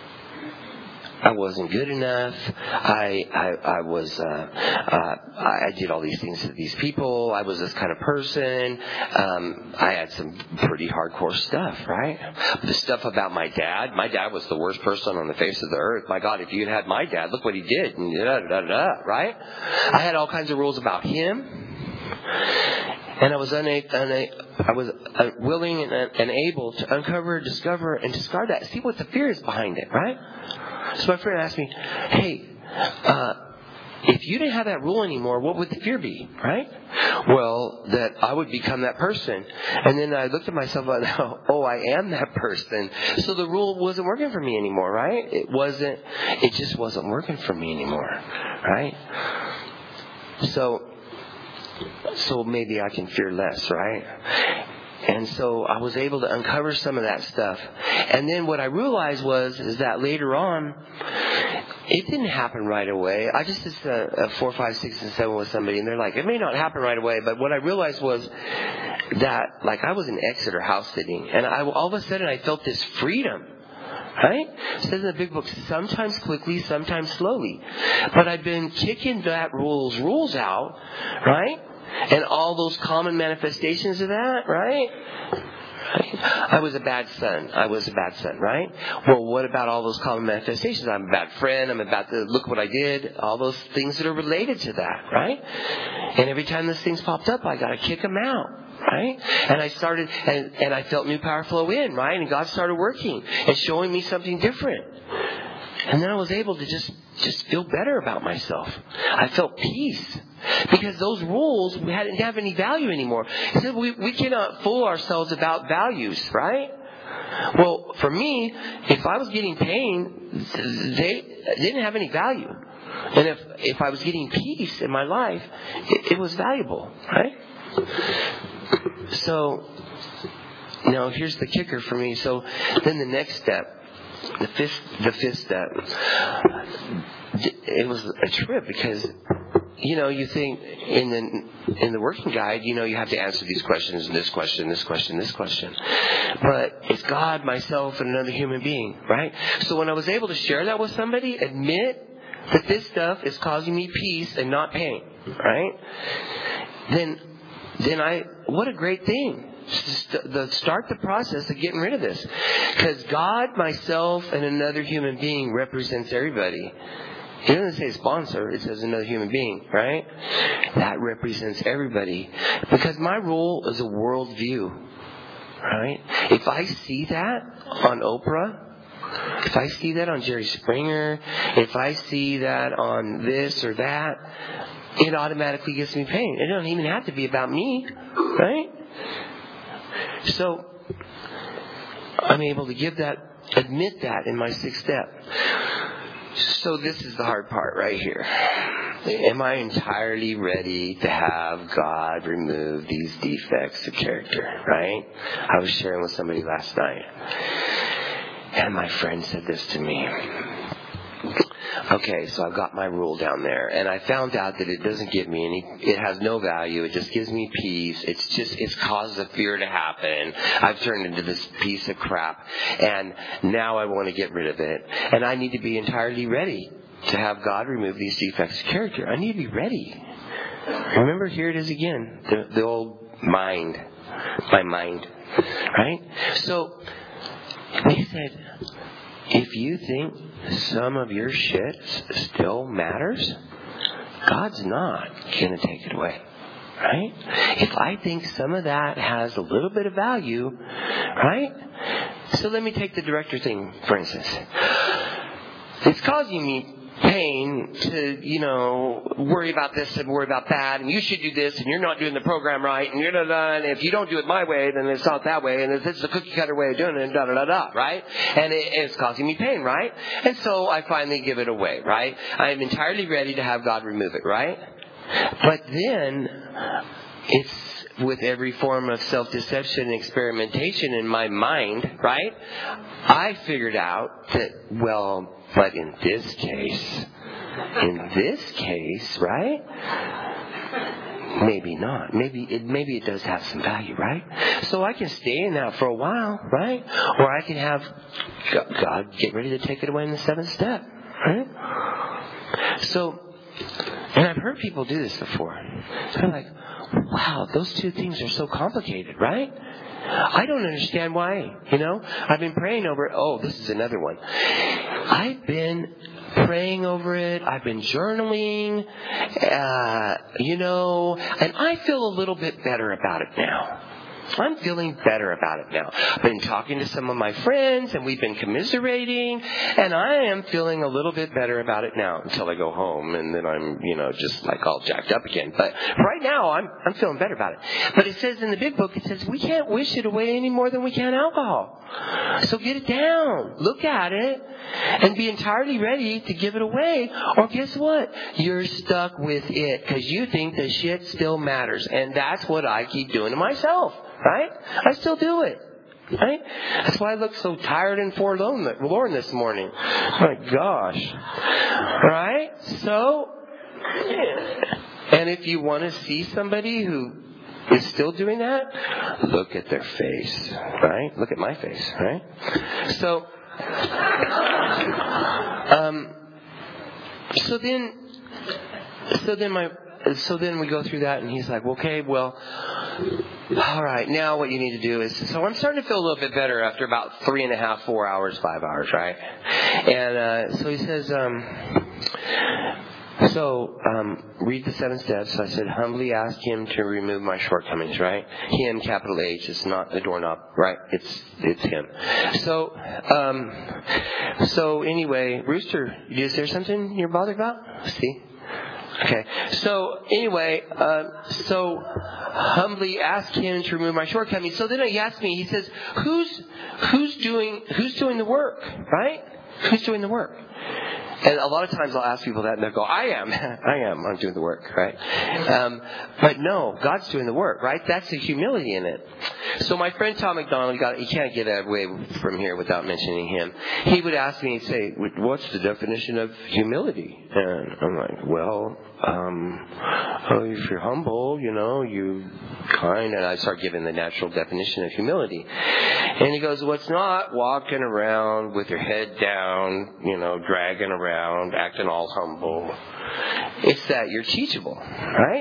I wasn't good enough. I I, I was uh, uh, I did all these things to these people. I was this kind of person. Um, I had some pretty hardcore stuff, right? The stuff about my dad. My dad was the worst person on the face of the earth. My God, if you had had my dad, look what he did. And da, da, da, da, right? I had all kinds of rules about him. And I was una- una- I was uh, willing and, uh, and able to uncover, discover, and discard that. See what the fear is behind it, right? So my friend asked me, hey, uh, if you didn't have that rule anymore, what would the fear be, right? Well, that I would become that person. And then I looked at myself and thought, oh, I am that person. So the rule wasn't working for me anymore, right? It wasn't, it just wasn't working for me anymore, right? So, so maybe I can fear less, right? And so I was able to uncover some of that stuff. And then what I realized was is that later on, it didn't happen right away. I just did a, a four, five, six, and seven with somebody, and they're like, it may not happen right away. But what I realized was that, like, I was in Exeter house sitting, and I, all of a sudden I felt this freedom. Right? It says in the big book, sometimes quickly, sometimes slowly. But I've been kicking that rules rules out, right? And all those common manifestations of that, right? I was a bad son. I was a bad son, right? Well, what about all those common manifestations? I'm a bad friend. I'm about to look what I did. All those things that are related to that, right? And every time those things popped up, I got to kick them out, right? And I started, and, and I felt new power flow in, right? And God started working and showing me something different. And then I was able to just, just feel better about myself. I felt peace. Because those rules we didn't have any value anymore. He said we, we cannot fool ourselves about values, right? Well, for me, if I was getting pain, they didn't have any value. And if, if I was getting peace in my life, it, it was valuable, right? So, now here's the kicker for me. So then the next step, the fifth, the fifth step, it was a trip because, you know, you think in the in the working guide, you know, you have to answer these questions and this question, this question, this question. But it's God, myself, and another human being, right? So when I was able to share that with somebody, admit that this stuff is causing me peace and not pain, right? Then, then I, what a great thing. The start the process of getting rid of this. Because God, myself, and another human being represents everybody. It doesn't say sponsor, it says another human being, right? That represents everybody. Because my role is a worldview, right? If I see that on Oprah, if I see that on Jerry Springer, if I see that on this or that, it automatically gives me pain. It doesn't even have to be about me, right? So, I'm able to give that, admit that in my sixth step. So this is the hard part right here. Am I entirely ready to have God remove these defects of character, right? I was sharing with somebody last night, and my friend said this to me. Okay, so I've got my rule down there, and I found out that it doesn't give me any, it has no value, it just gives me peace, it's just, it's caused a fear to happen, I've turned into this piece of crap, and now I want to get rid of it, and I need to be entirely ready to have God remove these defects of character. I need to be ready. Remember, here it is again, the, the old mind, my mind, right? So they said, if you think some of your shit still matters, God's not going to take it away, right? If I think some of that has a little bit of value, right? So let me take the director thing, for instance. It's causing me pain to, you know, worry about this and worry about that, and you should do this, and you're not doing the program right, and you're da da, and if you don't do it my way, then it's not that way, and this is a cookie cutter way of doing it, and da da da da, right? And it, it's causing me pain, right? And so I finally give it away, right? I'm entirely ready to have God remove it, right? But then it's with every form of self-deception and experimentation in my mind, right? I figured out that, well, but in this case, in this case, right? Maybe not. Maybe it, maybe it does have some value, right? So I can stay in that for a while, right? Or I can have God get ready to take it away in the seventh step, right? So, and I've heard people do this before. They're like, wow, those two things are so complicated, right? I don't understand why, you know. I've been praying over it. Oh, this is another one. I've been praying over it. I've been journaling, uh, you know, and I feel a little bit better about it now. I'm feeling better about it now. I've been talking to some of my friends, and we've been commiserating, and I am feeling a little bit better about it now until I go home, and then I'm, you know, just like all jacked up again. But right now, I'm I'm feeling better about it. But it says in the big book, it says we can't wish it away any more than we can alcohol. So get it down, look at it, and be entirely ready to give it away. Or guess what? You're stuck with it because you think the shit still matters, and that's what I keep doing to myself. Right? I still do it. Right? That's why I look so tired and forlorn this morning. My gosh. Right? So, and if you want to see somebody who is still doing that, look at their face. Right? Look at my face. Right? So, um, so then, so then my, so then we go through that, and he's like, okay, well, all right, now what you need to do is, so I'm starting to feel a little bit better after about three and a half, four hours, five hours, right? And uh, so he says, um, so um, read the seven steps. So I said, humbly ask him to remove my shortcomings, right? Him, capital H, it's not the doorknob, right? It's it's him. So, um, so anyway, Rooster, is there something you're bothered about? See? Okay. So anyway, uh, so humbly ask him to remove my shortcomings. So then he asked me. He says, "Who's who's doing who's doing the work? Right? Who's doing the work?" And a lot of times I'll ask people that, and they'll go, I am. I am. I'm doing the work, right? Um, but no, God's doing the work, right? That's the humility in it. So my friend Tom McDonald, got, you can't get away from here without mentioning him. He would ask me, he'd say, what's the definition of humility? And I'm like, well, um, oh, if you're humble, you know, you kind, and I start giving the natural definition of humility. And he goes, well, it's not walking around with your head down, you know, dragging around, acting all humble. It's that you're teachable, right?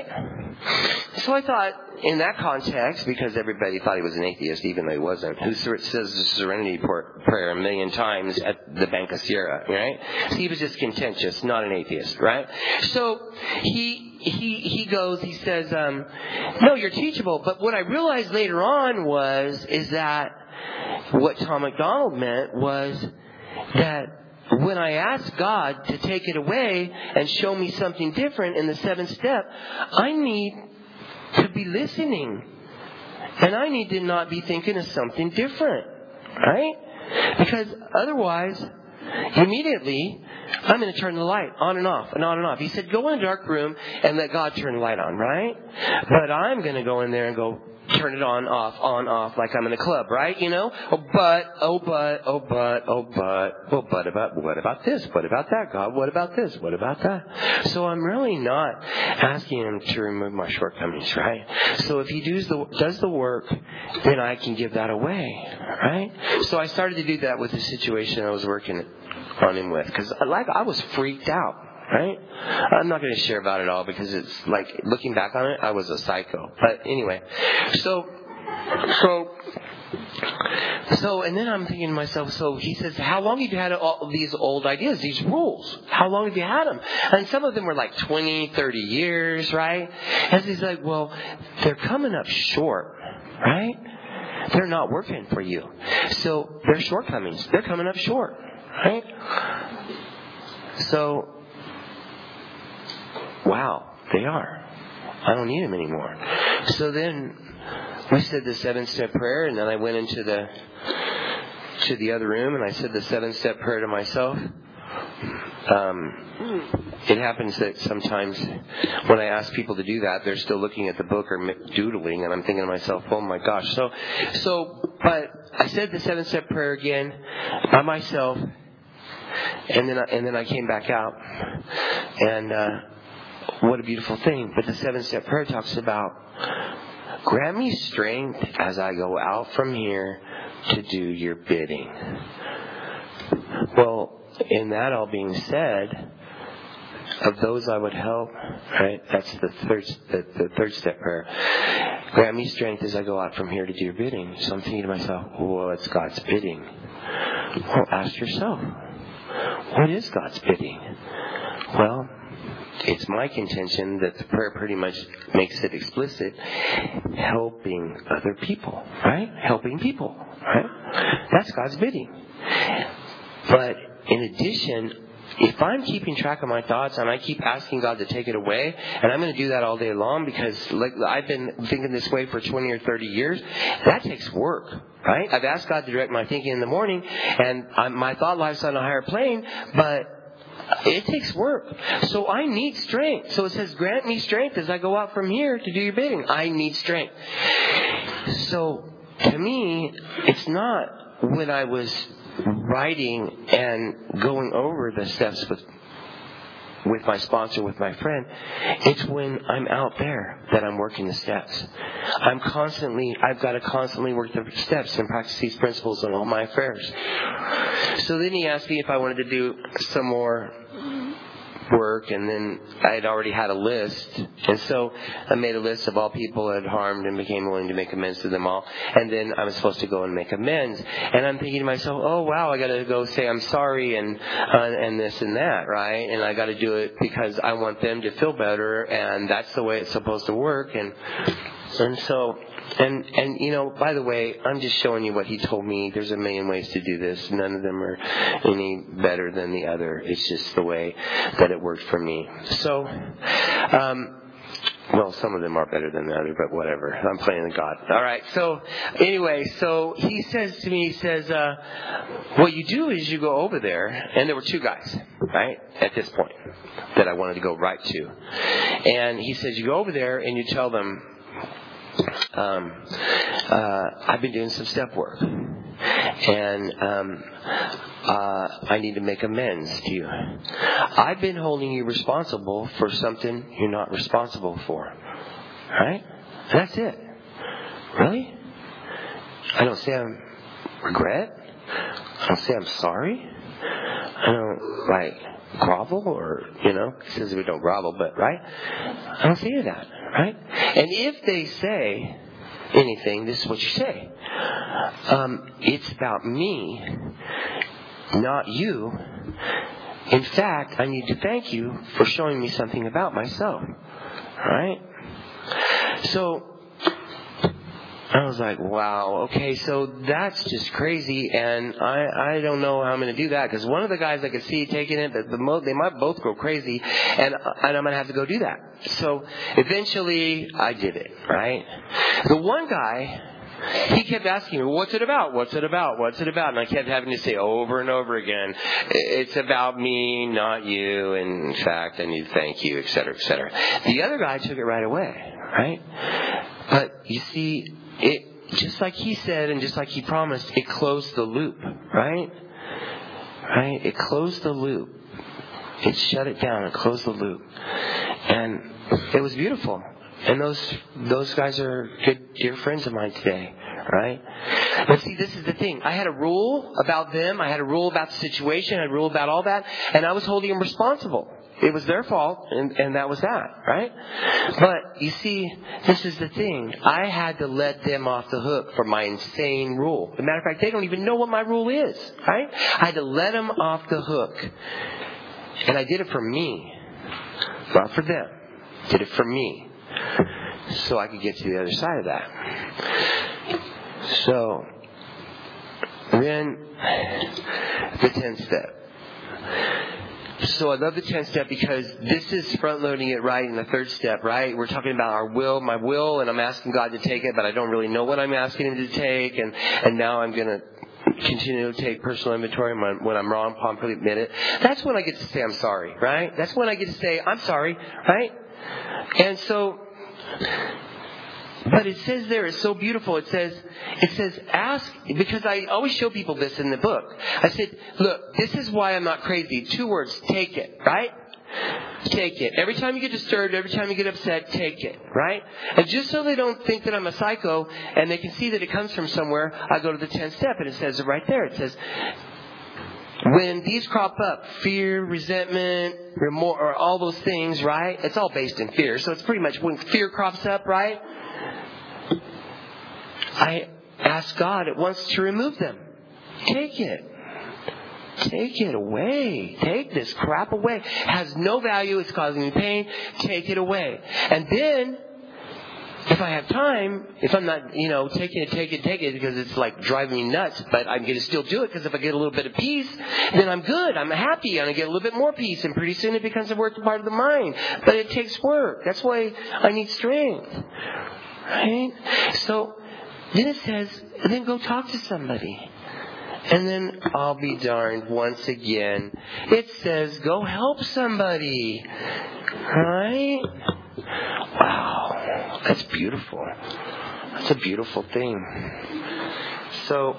So I thought, in that context, because everybody thought he was an atheist, even though he wasn't, who says the Serenity Prayer a million times at the Bank of Sierra, right? So he was just contentious, not an atheist, right? So he he he goes, he says, um, no, you're teachable. But what I realized later on was, is that what Tom McDonald meant was that when I asked God to take it away and show me something different in the seventh step, I need to be listening. And I need to not be thinking of something different. Right? Because otherwise, immediately, I'm going to turn the light on and off and on and off. He said, go in a dark room and let God turn the light on, right? But I'm going to go in there and go, turn it on, off, on, off, like I'm in a club, right? You know? Oh, but, oh, but, oh, but, oh, but, well, but about, what about this? What about that, God? What about this? What about that? So I'm really not asking him to remove my shortcomings, right? So if he does the, does the work, then I can give that away, right? So I started to do that with the situation I was working on him with. Because like, I was freaked out. right? I'm not going to share about it all because it's like, looking back on it, I was a psycho. But anyway, so, so, so, and then I'm thinking to myself, so he says, how long have you had all these old ideas, these rules? How long have you had them? And some of them were like twenty, thirty years, right? And he's like, well, they're coming up short, right? They're not working for you. So they're shortcomings. They're coming up short, right? So, wow, they are. I don't need them anymore. So then we said the seven-step prayer, and then I went into the to the other room, and I said the seven-step prayer to myself. Um, it happens that sometimes when I ask people to do that, they're still looking at the book or doodling, and I'm thinking to myself, oh my gosh. So, so, but I said the seven-step prayer again by myself, and then I, and then I came back out, and uh, what a beautiful thing. But the seven-step prayer talks about, grant me strength as I go out from here to do your bidding. Well, in that all being said, of those I would help, right? That's the third, the, the third step prayer. Grant me strength as I go out from here to do your bidding. So I'm thinking to myself, well, it's God's bidding. Well, ask yourself, what is God's bidding? Well, it's my contention that the prayer pretty much makes it explicit, helping other people, right? Helping people, right? That's God's bidding. But in addition, if I'm keeping track of my thoughts and I keep asking God to take it away, and I'm going to do that all day long because like I've been thinking this way for twenty or thirty years, that takes work, right? I've asked God to direct my thinking in the morning, and I'm, my thought life's on a higher plane, but it takes work. So I need strength. So it says, grant me strength as I go out from here to do your bidding. I need strength. So to me, it's not when I was writing and going over the steps with with my sponsor, with my friend. It's when I'm out there that I'm working the steps. I'm constantly, I've got to constantly work the steps and practice these principles in all my affairs. So then he asked me if I wanted to do some more work, and then I had already had a list, and so I made a list of all people I had harmed and became willing to make amends to them all, and then I was supposed to go and make amends, and I'm thinking to myself, oh wow, I got to go say I'm sorry and uh, and this and that, right? And I got to do it because I want them to feel better, and that's the way it's supposed to work, and and so. And, and you know, by the way, I'm just showing you what he told me. There's a million ways to do this. None of them are any better than the other. It's just the way that it worked for me. So, um, well, some of them are better than the other, but whatever. I'm playing the God. All right. So, anyway, so he says to me, he says, uh, what you do is you go over there, and there were two guys, right, at this point, that I wanted to go right to. And he says, you go over there and you tell them, Um, uh, I've been doing some step work, and um, uh, I need to make amends to you. I've been holding you responsible for something you're not responsible for, right? That's it. Really? I don't say I'm regret. I don't say I'm sorry. I don't like grovel, or you know, it says we don't grovel, but right? I don't say that, right? And if they say anything, this is what you say. Um, it's about me, not you. In fact, I need to thank you for showing me something about myself, right? So I was like, wow, okay, so that's just crazy, and I, I don't know how I'm going to do that, because one of the guys I could see taking it, but the mo- they might both go crazy, and, and I'm going to have to go do that. So eventually I did it, right? The one guy, he kept asking me, what's it about? What's it about? What's it about? And I kept having to say over and over again, it's about me, not you, and in fact, I need to thank you, et cetera, et cetera. The other guy took it right away, right? But you see, it just like he said and just like he promised, it closed the loop, right? Right? It closed the loop. It shut it down. It closed the loop. And it was beautiful. And those those guys are good, dear friends of mine today, right? But see, this is the thing. I had a rule about them. I had a rule about the situation. I had a rule about all that. And I was holding them responsible. It was their fault, and, and that was that, right? But, you see, this is the thing. I had to let them off the hook for my insane rule. As a matter of fact, they don't even know what my rule is, right? I had to let them off the hook. And I did it for me, not for them. I did it for me, so I could get to the other side of that. So, then, the tenth step. So I love the tenth step because this is front-loading it right in the third step, right? We're talking about our will, my will, and I'm asking God to take it, but I don't really know what I'm asking Him to take, and, and now I'm going to continue to take personal inventory. When, when I'm wrong, promptly admit it. That's when I get to say I'm sorry, right? That's when I get to say I'm sorry, right? And so... But it says there, it's so beautiful. It says, it says, ask, because I always show people this in the book. I said, look, this is why I'm not crazy. Two words, take it, right? Take it. Every time you get disturbed, every time you get upset, take it, right? And just so they don't think that I'm a psycho and they can see that it comes from somewhere, I go to the tenth step and it says it right there. It says, when these crop up, fear, resentment, remorse, or all those things, right? It's all based in fear. So it's pretty much when fear crops up, right? I ask God at once to remove them. Take it. Take it away. Take this crap away. It has no value. It's causing me pain. Take it away. And then, if I have time, if I'm not, you know, taking it, take it, take it, because it's like driving me nuts, but I'm going to still do it because if I get a little bit of peace, then I'm good. I'm happy and I get a little bit more peace and pretty soon it becomes a working part of the mind. But it takes work. That's why I need strength. Right? So, then it says, then go talk to somebody. And then, I'll be darned, once again, it says, go help somebody. Right? Wow. That's beautiful. That's a beautiful thing. So,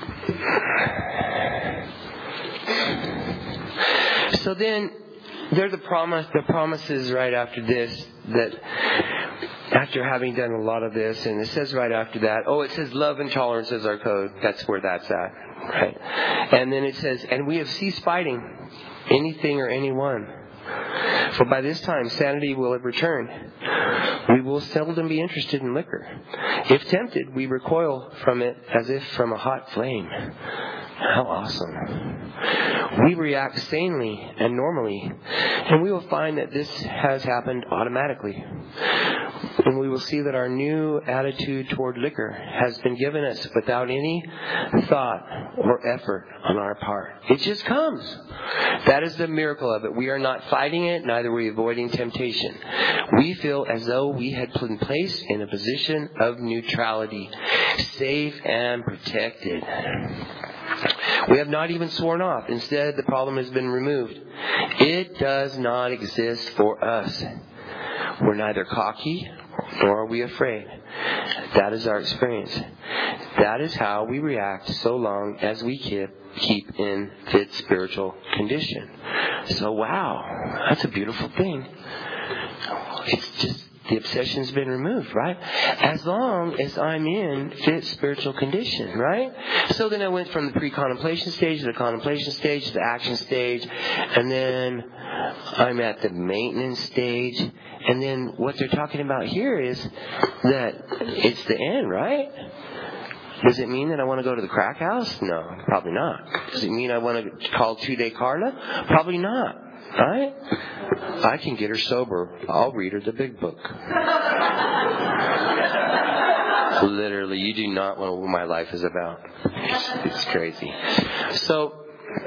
so then, there's the promise, the promises right after this that after having done a lot of this, and it says right after that, oh, it says love and tolerance is our code. That's where that's at, right? And then it says, and we have ceased fighting anything or anyone. For by this time, sanity will have returned. We will seldom be interested in liquor. If tempted, we recoil from it as if from a hot flame. How awesome. We react sanely and normally, and we will find that this has happened automatically. And we will see that our new attitude toward liquor has been given us without any thought or effort on our part. It just comes. That is the miracle of it. We are not fighting it, neither are we avoiding temptation. We feel as though we had been placed in a position of neutrality, safe and protected. We have not even sworn off. Instead, the problem has been removed. It does not exist for us. We're neither cocky nor are we afraid. That is our experience. That is how we react so long as we keep, keep in fit spiritual condition. So, wow, that's a beautiful thing. It's just, the obsession's been removed, right? As long as I'm in fit spiritual condition, right? So then I went from the pre-contemplation stage to the contemplation stage to the action stage, and then I'm at the maintenance stage, and then what they're talking about here is that it's the end, right? Does it mean that I want to go to the crack house? No, probably not. Does it mean I want to call two-day Carla? Probably not. Right? I can get her sober. I'll read her the big book. Literally, you do not know what my life is about. It's, it's crazy. So,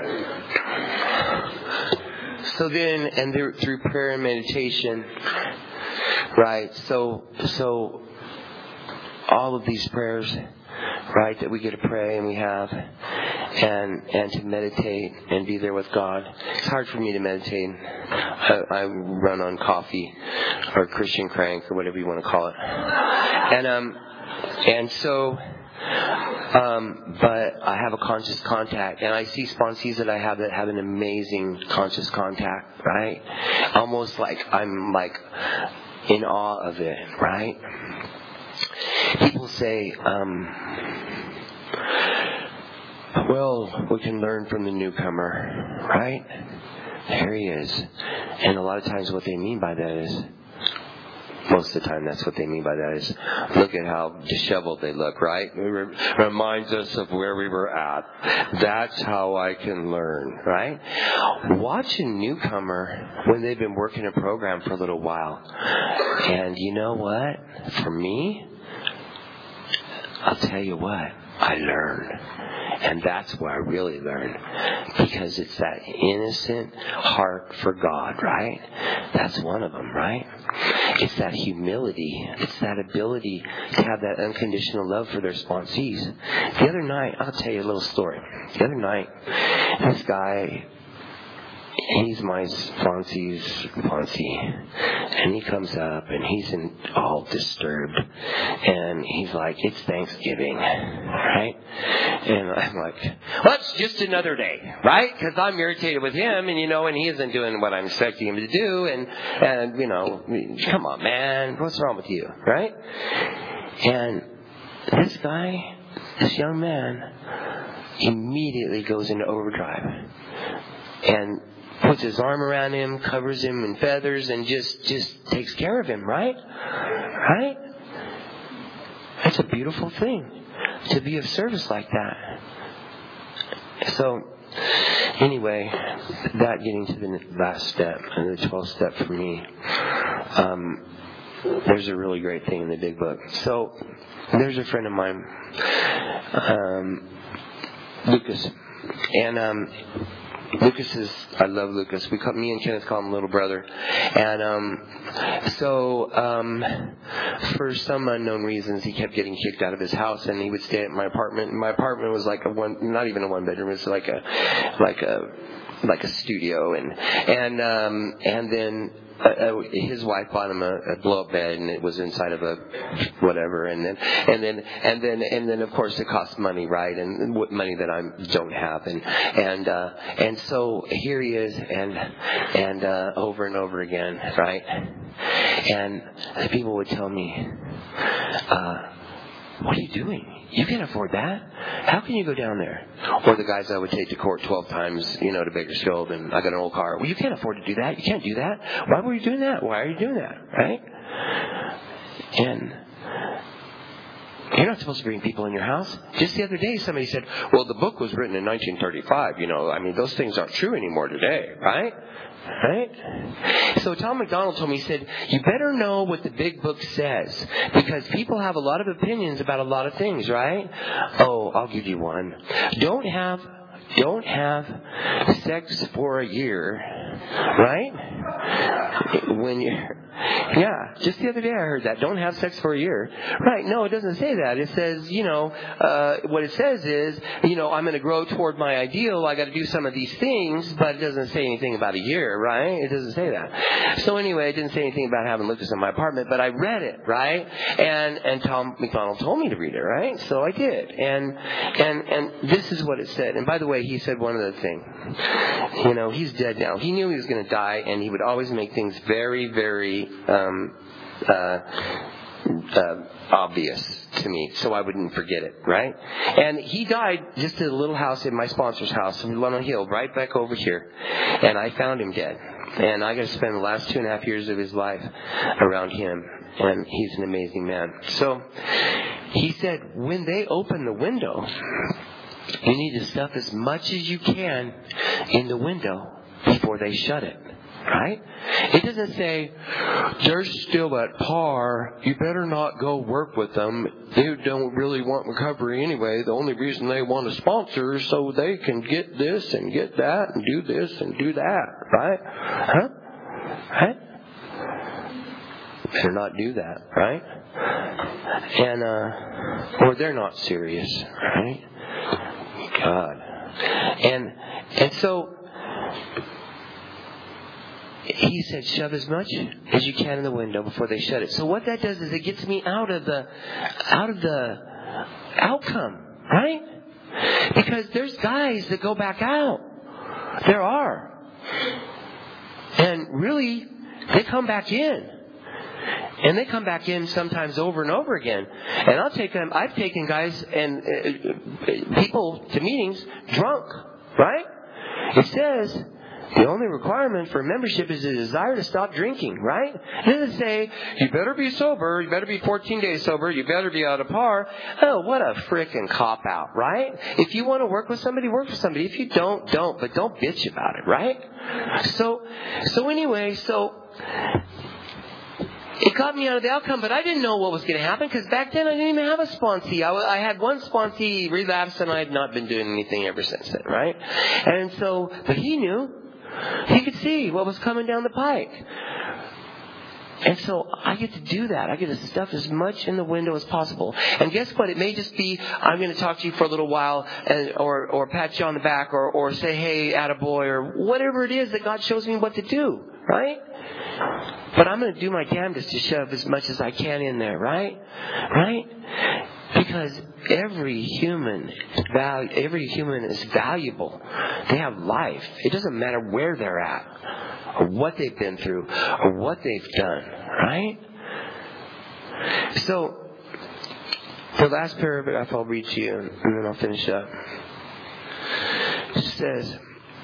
so then, and there, through prayer and meditation, right? So, so all of these prayers, right, that we get to pray and we have, and and to meditate and be there with God. It's hard for me to meditate. I, I run on coffee or Christian crank or whatever you want to call it. And um and so um but I have a conscious contact, and I see sponsees that I have that have an amazing conscious contact, right? Almost like I'm like in awe of it, right? People say, um well, we can learn from the newcomer, right? There he is. And a lot of times what they mean by that is, most of the time that's what they mean by that is, look at how disheveled they look, right? It re- reminds us of where we were at. That's how I can learn, right? Watch a newcomer when they've been working a program for a little while. And you know what? For me, I'll tell you what, I learn. And that's where I really learn. Because it's that innocent heart for God, right? That's one of them, right? It's that humility. It's that ability to have that unconditional love for their sponsees. The other night, I'll tell you a little story. The other night, this guy, he's my sponsee's sponsee. And he comes up and he's in, all disturbed. And he's like, it's Thanksgiving, right? And I'm like, well, it's just another day, right? Because I'm irritated with him, and you know, and he isn't doing what I'm expecting him to do. And, and you know, come on, man, what's wrong with you, right? And this guy, this young man, immediately goes into overdrive. And puts his arm around him, covers him in feathers, and just, just takes care of him, right? Right? That's a beautiful thing, to be of service like that. So, anyway, that getting to the last step, and the twelfth step for me, um, there's a really great thing in the big book. So, there's a friend of mine, um, Lucas, and um, Lucas is, I love Lucas. We call, me and Kenneth call him little brother. And um, so um, for some unknown reasons, he kept getting kicked out of his house, and he would stay at my apartment. My apartment was like a one, not even a one bedroom. It was like a, like a, like a studio, and and um, and then. Uh, his wife bought him a, a blow-up bed, and it was inside of a whatever, and then and then and then and then of course it costs money, right? And money that I don't have, and and uh, and so here he is, and and uh, over and over again, right? And the people would tell me, uh, "What are you doing? You can't afford that. How can you go down there?" Or the guys I would take to court twelve times, you know, to Bakersfield, and I got an old car. Well, you can't afford to do that. You can't do that. Why were you doing that? Why are you doing that? Right? And you're not supposed to bring people in your house. Just the other day, somebody said, well, the book was written in nineteen thirty-five. You know, I mean, those things aren't true anymore today, right? Right? So Tom McDonald told me, he said, you better know what the big book says, because people have a lot of opinions about a lot of things, right? Oh, I'll give you one. Don't have, don't have sex for a year, right? When you're, yeah, just the other day I heard that. Don't have sex for a year. Right, no, it doesn't say that. It says, you know, uh, what it says is, you know, I'm going to grow toward my ideal. I got to do some of these things, but it doesn't say anything about a year, right? It doesn't say that. So anyway, it didn't say anything about having Lucas in my apartment, but I read it, right? And, and Tom McDonald told me to read it, right? So I did. And, and, and this is what it said. And by the way, he said one other thing. You know, he's dead now. He knew he was going to die, and he would always make things very, very, um, uh, uh, obvious to me, so I wouldn't forget it, right? And he died just at a little house in my sponsor's house in Leno Hill, right back over here. And I found him dead. And I got to spend the last two and a half years of his life around him. And he's an amazing man. So he said, when they open the window, you need to stuff as much as you can in the window before they shut it. Right? It doesn't say, they're still at par, you better not go work with them. They don't really want recovery anyway. The only reason they want a sponsor is so they can get this and get that and do this and do that. Right? Huh? Right? Better not do that. Right? And, uh, or they're not serious. Right? God. And, and so, he said, shove as much as you can in the window before they shut it. So what that does is it gets me out of the, out of the outcome, right? Because there's guys that go back out. There are. And really, they come back in. And they come back in sometimes over and over again. And I'll take them, I've taken guys and uh, people to meetings drunk, right? It says, The only requirement for membership is a desire to stop drinking, right? It doesn't say, you better be sober, you better be fourteen days sober, you better be out of par. Oh, what a frickin' cop-out, right? If you want to work with somebody, work with somebody. If you don't, don't. But don't bitch about it, right? So, so anyway, so... it got me out of the outcome, but I didn't know what was going to happen because back then I didn't even have a sponsee. I, I had one sponsee relapse and I had not been doing anything ever since then, right? And so, but he knew. He could see what was coming down the pike. And so I get to do that. I get to stuff as much in the window as possible. And guess what? It may just be, I'm going to talk to you for a little while and, or, or pat you on the back or, or say, hey, attaboy, or whatever it is that God shows me what to do, right? But I'm going to do my damnedest to shove as much as I can in there, right? Right? Because every human, value, every human is valuable. They have life. It doesn't matter where they're at, or what they've been through, or what they've done, right? So, the last paragraph I'll read to you, and then I'll finish up. It says,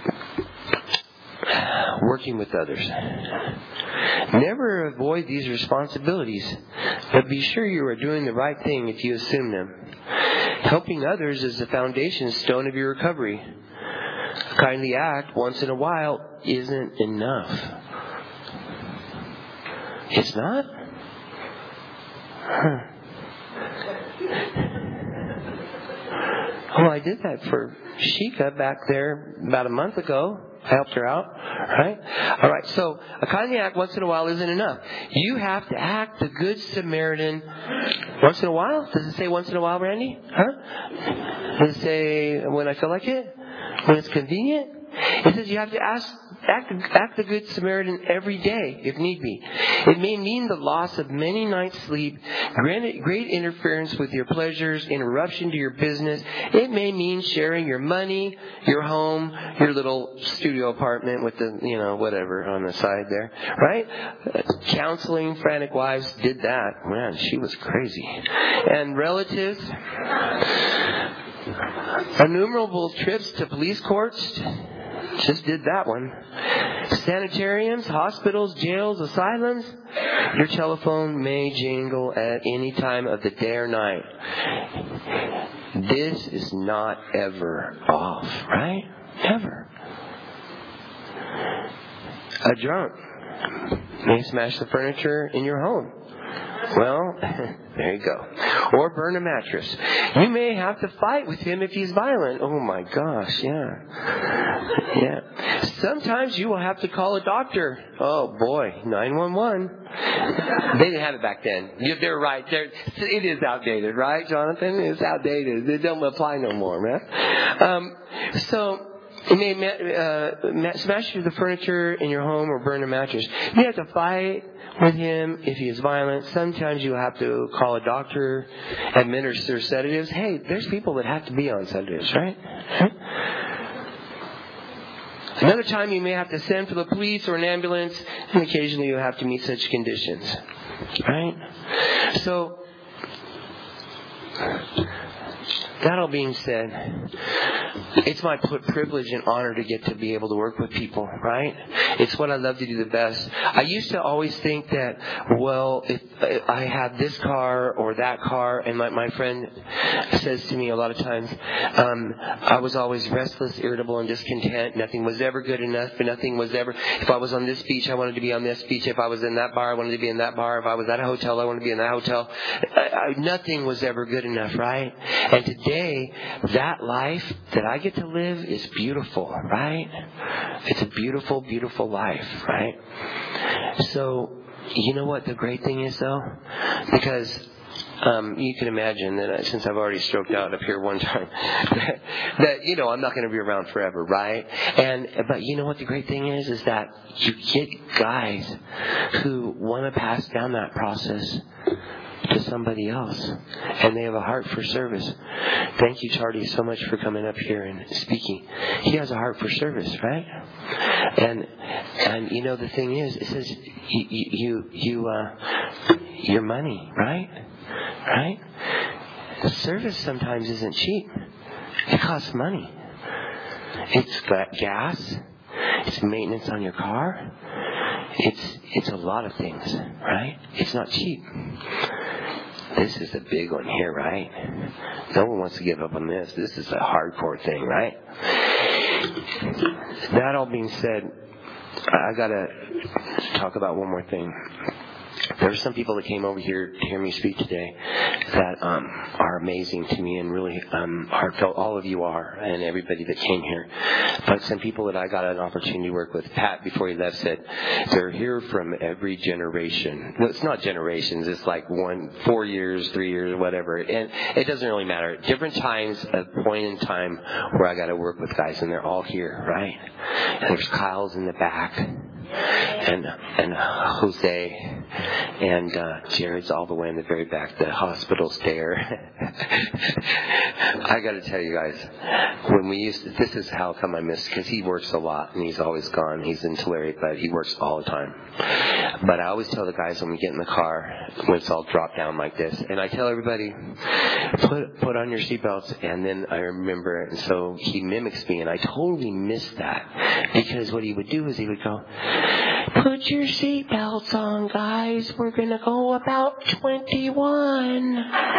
working with others. Never avoid these responsibilities, but be sure you are doing the right thing if you assume them. Helping others is the foundation stone of your recovery. A kindly act once in a while isn't enough. It's not? Huh. Well, I did that for Sheikah back there about a month ago. I helped her out, right? All right, so a kindly act once in a while isn't enough. You have to act the good Samaritan once in a while. Does it say once in a while, Randy? Huh? Does it say when I feel like it? When it's convenient? It says you have to ask, act, act the good Samaritan every day, if need be. It may mean the loss of many nights' sleep, great, great interference with your pleasures, interruption to your business. It may mean sharing your money, your home, your little studio apartment with the, you know, whatever on the side there, right? Uh, counseling frantic wives did that. Man, she was crazy. And relatives, innumerable trips to police courts. Just did that one. Sanitariums, hospitals, jails, asylums. Your telephone may jingle at any time of the day or night. This is not ever off, right? Ever. A drunk may smash the furniture in your home. Well, there you go. Or burn a mattress. You may have to fight with him if he's violent. Oh my gosh, yeah. Yeah. Sometimes you will have to call a doctor. Oh boy, nine one one. They didn't have it back then. They're right. They're, it is outdated, right, Jonathan? It's outdated. It don't apply no more, man. Um, so... It may uh, smash through the furniture in your home or burn a mattress. You have to fight with him if he is violent. Sometimes you have to call a doctor, administer sedatives. Hey, there's people that have to be on sedatives, right? Another time you may have to send for the police or an ambulance, and occasionally you have to meet such conditions, right? So, that all being said, it's my privilege and honor to get to be able to work with people, right? It's what I love to do the best. I used to always think that, well, if I had this car or that car, and my, my friend says to me a lot of times, um, I was always restless, irritable, and discontent. Nothing was ever good enough, but nothing was ever, if I was on this beach, I wanted to be on this beach. If I was in that bar, I wanted to be in that bar. If I was at a hotel, I wanted to be in that hotel. I, I, nothing was ever good enough, right? And today, that life that I get to live is beautiful, right? It's a beautiful, beautiful life, right? So, you know what the great thing is, though? Because um, you can imagine that I, since I've already stroked out up here one time, that, that you know I'm not going to be around forever, right? And but you know what the great thing is, is that you get guys who want to pass down that process to somebody else, and they have a heart for service. Thank you, Charlie, so much for coming up here and speaking. He has a heart for service, right? And and you know the thing is, it says you you you uh, your money, right? Right? Service sometimes isn't cheap. It costs money. It's got gas. It's maintenance on your car. It's it's a lot of things, right? It's not cheap. This is a big one here, right? No one wants to give up on this. This is a hardcore thing, right? That all being said, I gotta talk about one more thing. There were some people that came over here to hear me speak today that um, are amazing to me and really um, heartfelt. All of you are, and everybody that came here. But some people that I got an opportunity to work with, Pat, before he left, said they're here from every generation. Well, it's not generations. It's like one, four years, three years, whatever. And it doesn't really matter. Different times, a point in time where I got to work with guys, and they're all here, right? And there's Kyle's in the back. And and Jose and uh, Jared's all the way in the very back. The hospital's there. I got to tell you guys, when we used to, this is how come I miss, because he works a lot and he's always gone. He's in Tulare, but he works all the time. But I always tell the guys when we get in the car, when it's all dropped down like this, and I tell everybody, put put on your seatbelts, and then I remember it, and so he mimics me, and I totally missed that, because what he would do is he would go, put your seatbelts on, guys. We're going to go about twenty-one.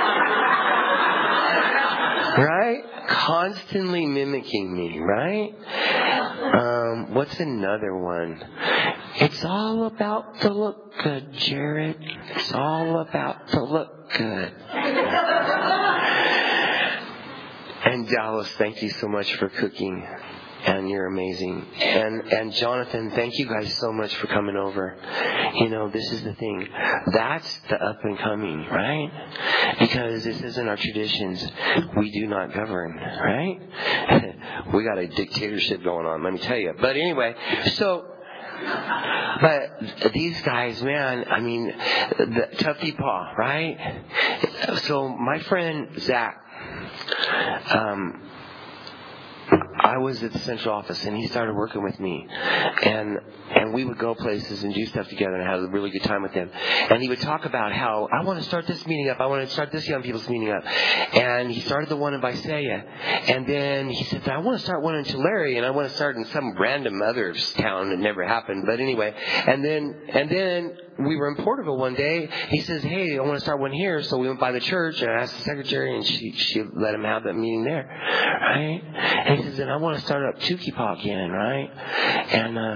Right? Constantly mimicking me, right? Um, what's another one? It's all about the look good, Jared. It's all about the look good. And Dallas, thank you so much for cooking. And you're amazing. And and Jonathan, thank you guys so much for coming over. You know, this is the thing. That's the up and coming, right? Because this isn't our traditions. We do not govern, right? We got a dictatorship going on, let me tell you. But anyway, so... But these guys, man, I mean, the Tuffy Paw, right? So my friend Zach, um, I was at the central office, and he started working with me, and and we would go places and do stuff together, and have a really good time with him. And he would talk about how, I want to start this meeting up, I want to start this young people's meeting up. And he started the one in Visalia, and then he said, I want to start one in Tulare, and I want to start in some random other town that never happened. But anyway, and then and then we were in Porterville one day. He says, hey, I want to start one here. So we went by the church, and I asked the secretary, and she she let him have that meeting there, right? And he says, and I want to start up Tukipah again, right? And uh,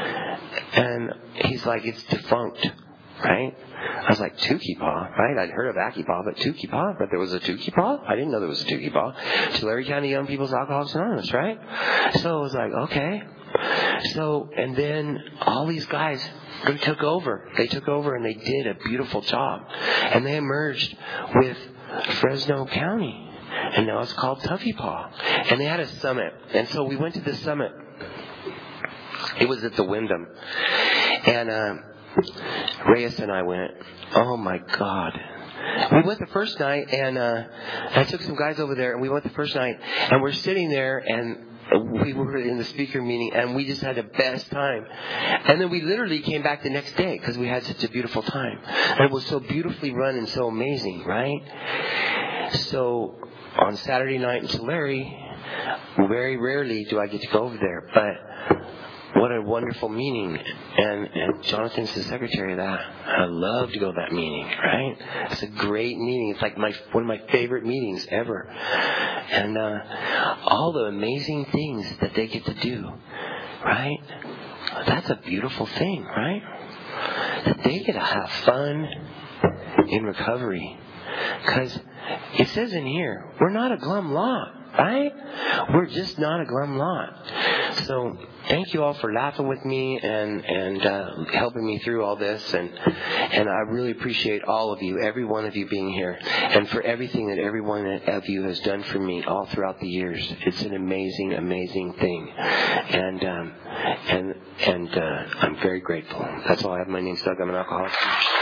and he's like, it's defunct, right? I was like, Tukipah, right? I'd heard of Akipah, but Tukipah, but there was a Tukipah? I didn't know there was a Tukipah. Tulare County Young People's Alcoholics Anonymous, right? So I was like, okay. So, and then all these guys, they took over. They took over and they did a beautiful job. And they emerged with Fresno County. And now it's called Tuffy Paw. And they had a summit. And so we went to the summit. It was at the Wyndham. And uh, Reyes and I went. Oh, my God. We went the first night, and uh, I took some guys over there, and we went the first night. And we're sitting there, and we were in the speaker meeting, and we just had the best time. And then we literally came back the next day because we had such a beautiful time. And it was so beautifully run and so amazing, right? So on Saturday night in Tulare, very rarely do I get to go over there, but what a wonderful meeting. And, and Jonathan's the secretary of that. I love to go to that meeting, right? It's a great meeting. It's like my one of my favorite meetings ever. And uh, all the amazing things that they get to do, right? That's a beautiful thing, right? That they get to have fun in recovery. Because it says in here, we're not a glum lot, right? We're just not a glum lot. So thank you all for laughing with me and and uh, helping me through all this, and and I really appreciate all of you, every one of you being here, and for everything that every one of you has done for me all throughout the years. It's an amazing, amazing thing, and um, and and uh, I'm very grateful. That's all I have. My name's Doug. I'm an alcoholic.